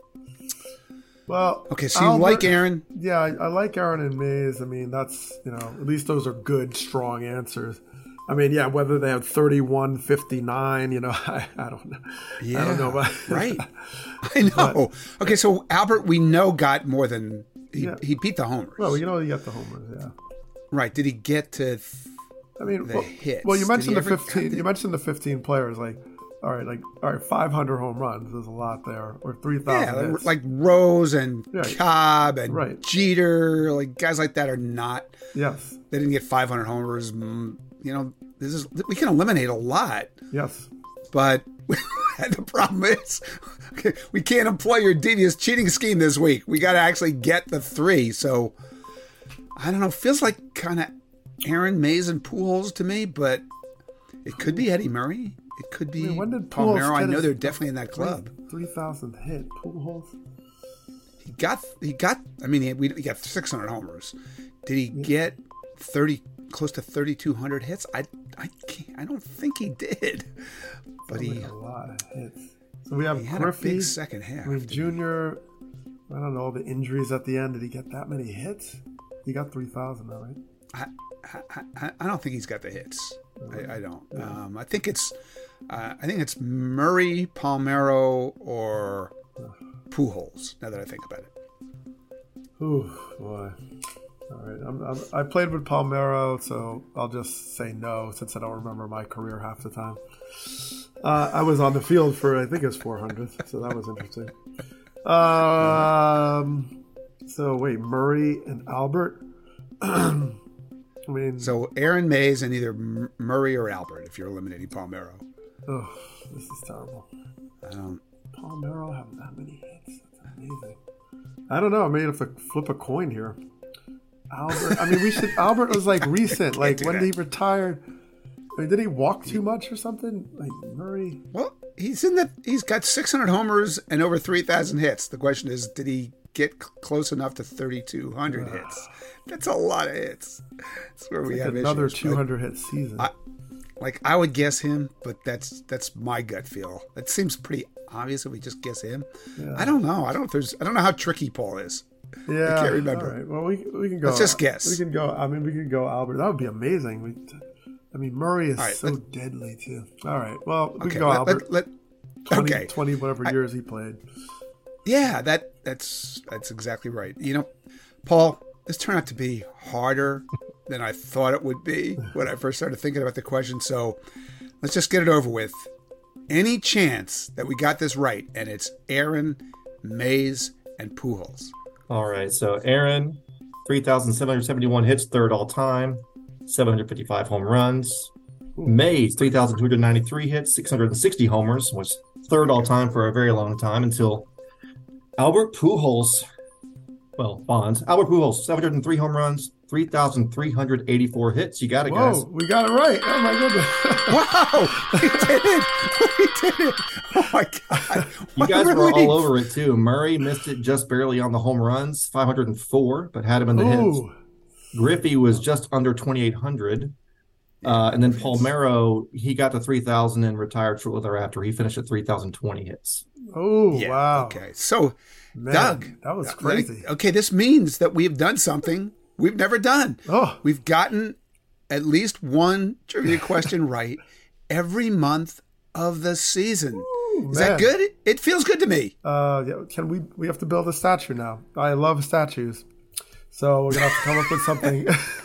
Well, okay, so you Albert, like Aaron? Yeah, I, I like Aaron and Mays. I mean, that's, you know, at least those are good, strong answers. I mean, yeah, whether they have thirty-one, fifty-nine, you know, I, I don't know. Yeah, I don't know about right. I know. But, okay, so Albert, we know got more than he, yeah. he beat the homers. Well, you know, he got the homers, yeah. Right. Did he get to? Th- I mean, the well, hits? Well, you mentioned the ever, fifteen. You mentioned the fifteen players, like. All right, like all right, five hundred home runs. There's a lot there, or three thousand. Yeah, hits. like Rose and right. Cobb and right. Jeter, like guys like that are not. Yes, they didn't get five hundred homers. You know, this is we can eliminate a lot. Yes, but the problem is okay, we can't employ your devious cheating scheme this week. We got to actually get the three. So I don't know. Feels like kind of Aaron Mays and Pujols to me, but it could be Eddie Murray. It could be I mean, when did Palmeiro. I know they're definitely in that club. Three thousand hit Pujols. He got. He got. I mean, he, he got six hundred homers. Did he yeah. get thirty, close to thirty two hundred hits? I. I can't. I don't think he did. But he a lot of hits. So we have he had Griffey, a big second half. I mean, Junior. I don't know the injuries at the end. Did he get that many hits? He got three thousand, though, right? I, I, I don't think he's got the hits. I, I don't. Yeah. Um, I think it's, uh, I think it's Murray, Palmeiro, or Pujols. Now that I think about it. Ooh, boy. All right. I'm, I'm, I played with Palmeiro, so I'll just say no since I don't remember my career half the time. Uh, I was on the field for I think it was four hundred, so that was interesting. Um. So wait, Murray and Albert. I mean, so Aaron Mays and either Murray or Albert if you're eliminating Palmeiro. Oh, this is terrible. Um, Palmeiro have that many hits. That's amazing. I don't know. I may have to flip a coin here. Albert. I mean, we should. Albert was like recent. Like when that. he retired. I mean, did he walk too much or something? Like Murray. Well, he's in the. He's got six hundred homers and over three thousand hits. The question is, did he get c- close enough to thirty-two hundred uh, hits? That's a lot of hits. That's where we like have another issues, two hundred hit season. I, like I would guess him, but that's that's my gut feel. It seems pretty obvious if we just guess him. Yeah. I don't know. I don't. There's. I don't know how tricky Paul is. Yeah, I can't remember. All right. Well, we we can go. Let's just guess. We can go. I mean, we could go Albert. That would be amazing. We, I mean, Murray is right, so deadly too. All right. Well, we okay, can go let, Albert. Let, let, twenty, okay. twenty whatever I, years he played. Yeah, that that's that's exactly right. You know, Paul, this turned out to be harder than I thought it would be when I first started thinking about the question. So let's just get it over with. Any chance that we got this right, and it's Aaron, Mays, and Pujols. All right, so Aaron, three thousand seven hundred seventy-one hits, third all time, seven hundred fifty-five home runs. Mays, three thousand two hundred ninety-three hits, six hundred sixty homers, was third all time for a very long time until Albert Pujols. Well, Bonds. Albert Pujols, seven hundred three home runs, three thousand three hundred eighty-four hits. You got it, Whoa, guys. We got it right. Oh, my goodness. Wow. We did it. We did it. Oh, my God. You guys were all over it, too. Murray missed it just barely on the home runs, five hundred four, but had him in the Ooh. hits. Griffey was just under twenty-eight hundred. Uh, and then Palmeiro, he got to three thousand and retired shortly thereafter. He finished at three thousand twenty hits. Oh, Yeah, wow. Okay. So, Man, Doug. that was crazy. Okay, this means that we've done something we've never done. Oh. We've gotten at least one trivia question right every month of the season. Ooh, Is man. that good? It, it feels good to me. Uh, yeah, can we? We have to build a statue now. I love statues, so we're gonna have to come up with something.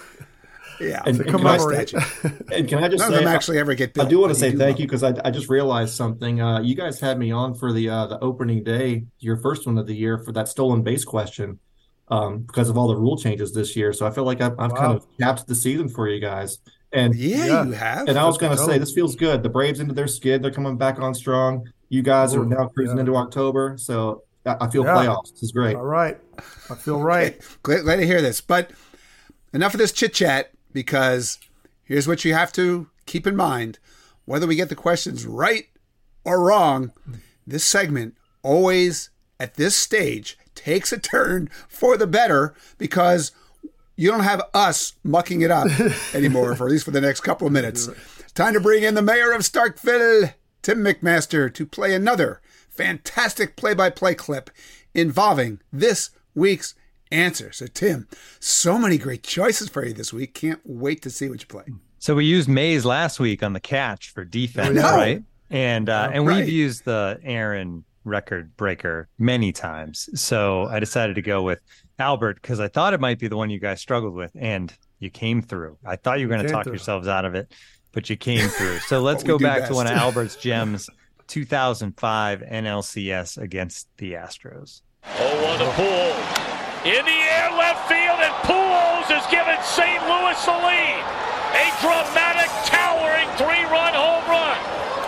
Yeah, And, to and, can commemorate. I, and can I just None say, of them actually ever get built. I do want to but say do thank love you because I, I just realized something. Uh, you guys had me on for the uh, the opening day, your first one of the year, for that stolen base question um, because of all the rule changes this year. So I feel like I've, I've Wow. kind of capped the season for you guys. And Yeah, Yeah. you have. and I was going to say, dope. this feels good. The Braves into their skid. They're coming back on strong. You guys are Ooh, now cruising yeah. into October. So I, I feel Yeah. playoffs. This is great. All right, I feel right. Glad, glad to hear this. But enough of this chit chat, because here's what you have to keep in mind. Whether we get the questions right or wrong, this segment always at this stage takes a turn for the better, because you don't have us mucking it up anymore, for at least for the next couple of minutes. It's time to bring in the mayor of Starkville, Tim McMaster, to play another fantastic play-by-play clip involving this week's answer. So, Tim, so many great choices for you this week. Can't wait to see what you play. So we used Mays last week on the catch for defense, No. right? And uh, and Right. we've used the Aaron record breaker many times. So I decided to go with Albert because I thought it might be the one you guys struggled with, and you came through. I thought you were going to Came talk through. yourselves out of it, but you came through. So let's What we go do back best. to one of Albert's gems, two thousand five N L C S against the Astros. oh one to Poole. In the air, left field, and Pujols has given Saint Louis the lead. A dramatic, towering three-run home run.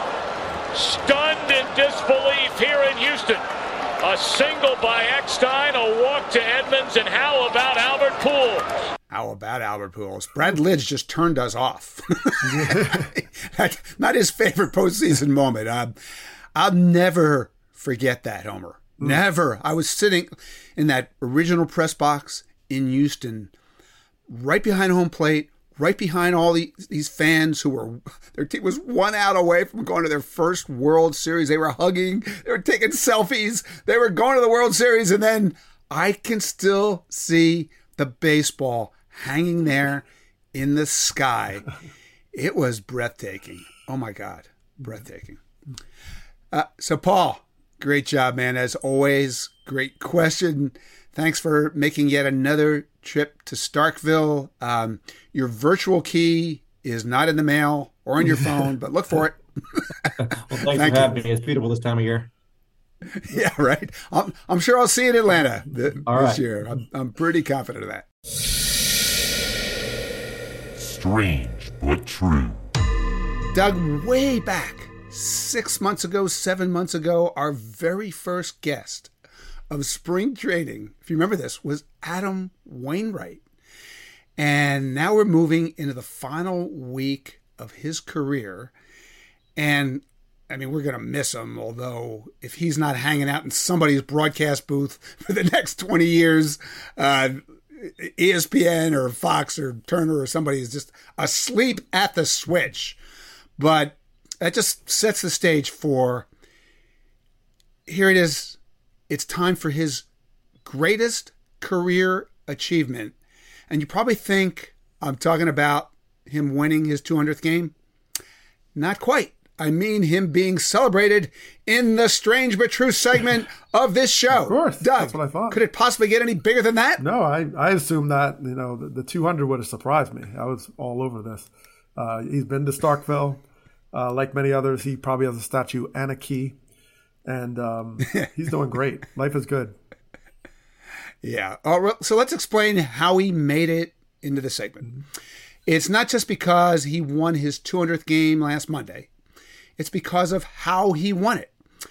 Stunned in disbelief here in Houston. A single by Eckstein, a walk to Edmonds, and how about Albert Pujols? How about Albert Pujols? Brad Lidge just turned us off. That's not his favorite postseason moment. Uh, I'll never forget that, Homer. Never. I was sitting in that original press box in Houston, right behind home plate, right behind all the, these fans who were, their team was one out away from going to their first World Series. They were hugging, they were taking selfies, they were going to the World Series, and then I can still see the baseball hanging there in the sky. It was breathtaking. Oh my God, breathtaking. Uh, so Paul, great job, man. As always, great question. Thanks for making yet another trip to Starkville. Um, your virtual key is not in the mail or on your phone, but look for it. Well, thanks Thank for having you. me. It's beautiful this time of year. Yeah, right. I'm, I'm sure I'll see you in Atlanta th- All this right. year. I'm, I'm pretty confident of that. Strange but true. Doug, way back six months ago, seven months ago, our very first guest of spring training, if you remember this, was Adam Wainwright. And now we're moving into the final week of his career. And I mean, we're going to miss him, although if he's not hanging out in somebody's broadcast booth for the next twenty years, uh, E S P N or Fox or Turner or somebody is just asleep at the switch. But that just sets the stage for, here it is. It's time for his greatest career achievement. And you probably think I'm talking about him winning his two hundredth game. Not quite. I mean him being celebrated in the Strange But True segment of this show. Of course. Doug, That's what I thought. Could it possibly get any bigger than that? No, I, I assumed that, you know, the, the two hundred would have surprised me. I was all over this. Uh, he's been to Starkville. Uh, like many others, he probably has a statue and a key. And um, he's doing great. Life is good. Yeah. All right. So let's explain how he made it into the segment. Mm-hmm. It's not just because he won his two hundredth game last Monday. It's because of how he won it.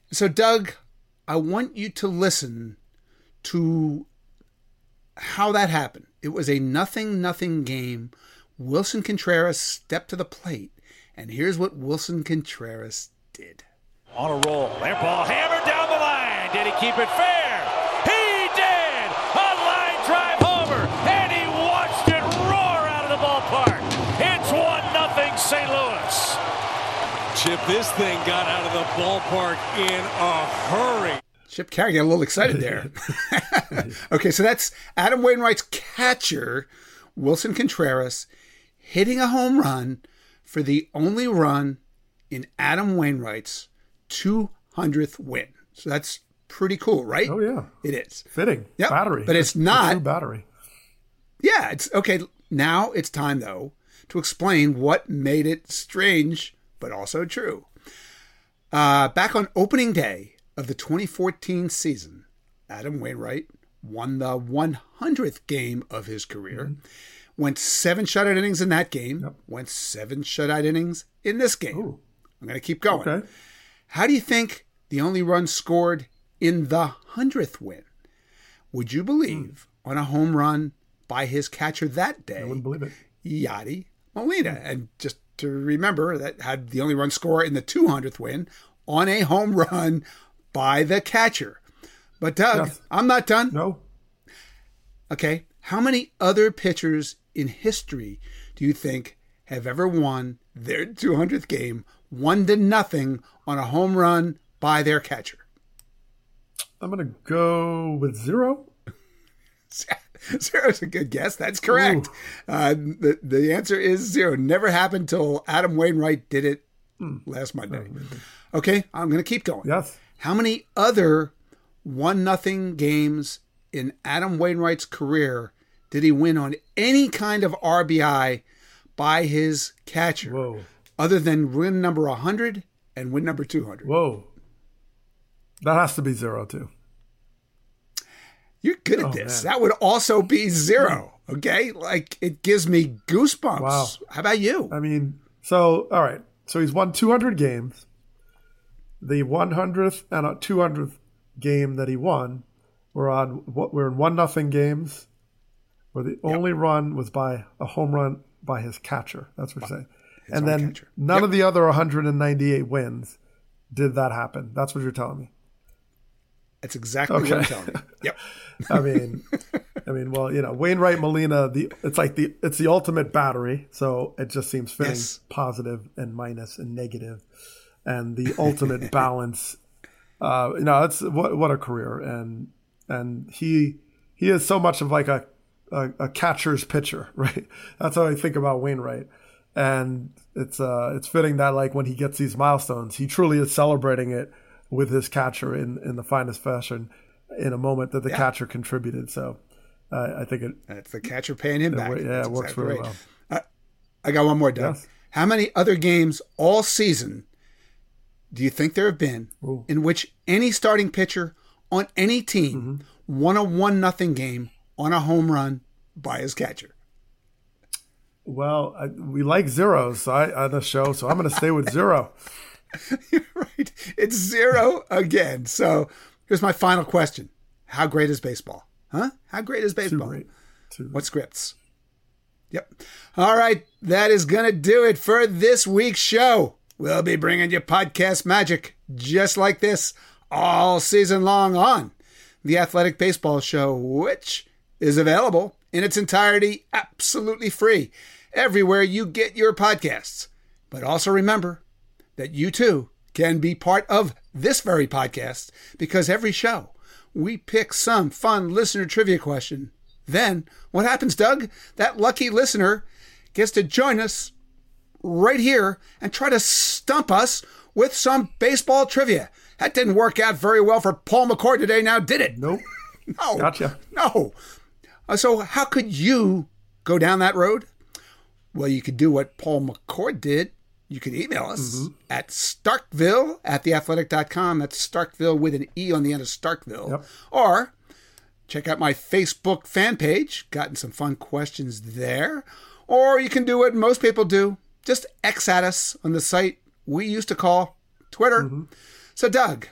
So, Doug, I want you to listen to how that happened. It was a nothing, nothing game. Wilson Contreras stepped to the plate, and here's what Wilson Contreras did. On a roll. That ball hammered down the line. Did he keep it fair? He did! A line drive homer, and he watched it roar out of the ballpark. It's one nothing Saint Louis. Chip, this thing got out of the ballpark in a hurry. Chip Carey got a little excited there. Okay, so that's Adam Wainwright's catcher, Wilson Contreras, hitting a home run for the only run in Adam Wainwright's two hundredth win. So that's pretty cool, right? Oh, yeah. It is. Fitting. Yep. Battery. But it's not. A true battery. Yeah, it's okay. Now it's time, though, to explain what made it strange, but also true. Uh, back on opening day of the twenty fourteen season, Adam Wainwright won the one hundredth game of his career, mm-hmm. went seven shutout innings in that game, yep. went seven shutout innings in this game. Ooh. I'm going to keep going. Okay. How do you think the only run scored in the hundredth win? Would you believe mm. on a home run by his catcher that day? I wouldn't believe it. Yadi Molina. Mm. And just to remember, that had the only run score in the two hundredth win on a home run by the catcher. But Doug, yes. I'm not done. No. Okay. How many other pitchers in history do you think have ever won their two hundredth game one to nothing on a home run by their catcher? I'm going to go with zero. Zero's a good guess. That's correct. Uh, the, the answer is zero. Never happened till Adam Wainwright did it mm. last Monday. Oh, okay, I'm going to keep going. Yes. How many other one nothing games in Adam Wainwright's career did he win on any kind of R B I by his catcher? Whoa. Other than win number one hundred and win number two hundred. Whoa. That has to be zero, too. You're good at oh, this. Man. That would also be zero, okay? Like, it gives me goosebumps. Wow. How about you? I mean, so, all right. So he's won two hundred games. The one hundredth and a two hundredth game that he won were on, we're in one nothing games where the only yep. run was by a home run by his catcher. That's what you're saying. His and then catcher. none yep. of the other one hundred ninety-eight wins did that happen. That's what you're telling me. That's exactly okay. what I'm telling you. Yep. I mean, I mean, well, you know, Wainwright, Molina, the it's like the it's the ultimate battery. So it just seems fitting, yes. positive and minus and negative, and the ultimate balance. Uh, you know, it's what what a career, and and he he is so much of like a a, a catcher's pitcher, right? That's how I think about Wainwright. And it's uh, it's fitting that like when he gets these milestones, he truly is celebrating it with his catcher in, in the finest fashion in a moment that the yeah. catcher contributed. So uh, I think it... That's the catcher paying him it, back. Yeah, That's it works exactly really right. well. Uh, I got one more, Doug. Yes. How many other games all season do you think there have been Ooh. in which any starting pitcher on any team mm-hmm. won a one nothing game on a home run by his catcher? Well, I, we like zeros so I, on the show, so I'm going to stay with zero. You're right. It's zero again. So here's my final question. How great is baseball? Huh? How great is baseball? Too great. Too what scripts? Yep. All right. That is going to do it for this week's show. We'll be bringing you podcast magic just like this all season long on the Athletic Baseball Show, which is available in its entirety absolutely free everywhere you get your podcasts. But also remember that you too can be part of this very podcast, because every show we pick some fun listener trivia question. Then what happens, Doug? That lucky listener gets to join us right here and try to stump us with some baseball trivia. That didn't work out very well for Paul McCord today, now did it? Nope. No. Gotcha. No. Uh, so how could you go down that road? Well, you could do what Paul McCord did. You can email us mm-hmm. at Starkville at the athletic dot com. That's Starkville with an E on the end of Starkville. Yep. Or check out my Facebook fan page. Gotten some fun questions there. Or you can do what most people do. Just X at us on the site we used to call Twitter. Mm-hmm. So, Doug,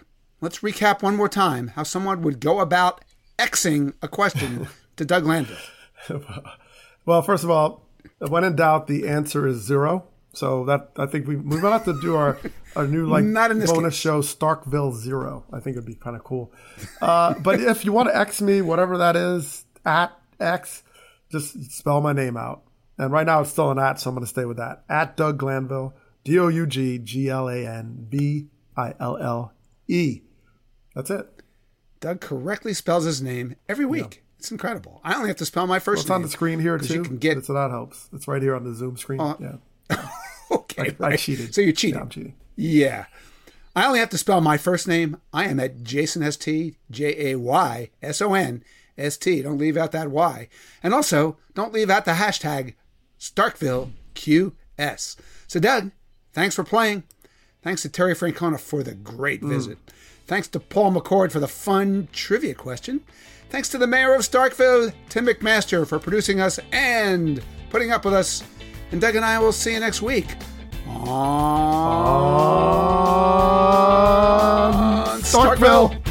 let's recap one more time how someone would go about Xing a question to Doug Glanville. Well, first of all, when in doubt, the answer is zero. So that I think we we might have to do our, our new like Not in this bonus case. show, Starkville Zero. I think it'd be kind of cool. Uh, but if you want to X me, whatever that is, at X, just spell my name out. And right now it's still an at, so I'm going to stay with that. At Doug Glanville, D O U G G L A N V I L L E. That's it. Doug correctly spells his name every week. Yeah. It's incredible. I only have to spell my first well, it's name. on the screen here too. You can get... So that helps. It's right here on the Zoom screen. Uh, yeah. Okay. I, right. I cheated. So you're cheating. Yeah, I'm cheating. Yeah. I only have to spell my first name. I am at Jason S T, J A Y S O N S T. Don't leave out that Y. And also, don't leave out the hashtag Starkville Q S. So, Doug, thanks for playing. Thanks to Terry Francona for the great mm. visit. Thanks to Paul McCord for the fun trivia question. Thanks to the mayor of Starkville, Tim McMaster, for producing us and putting up with us. And Doug and I will see you next week on, on Starkville.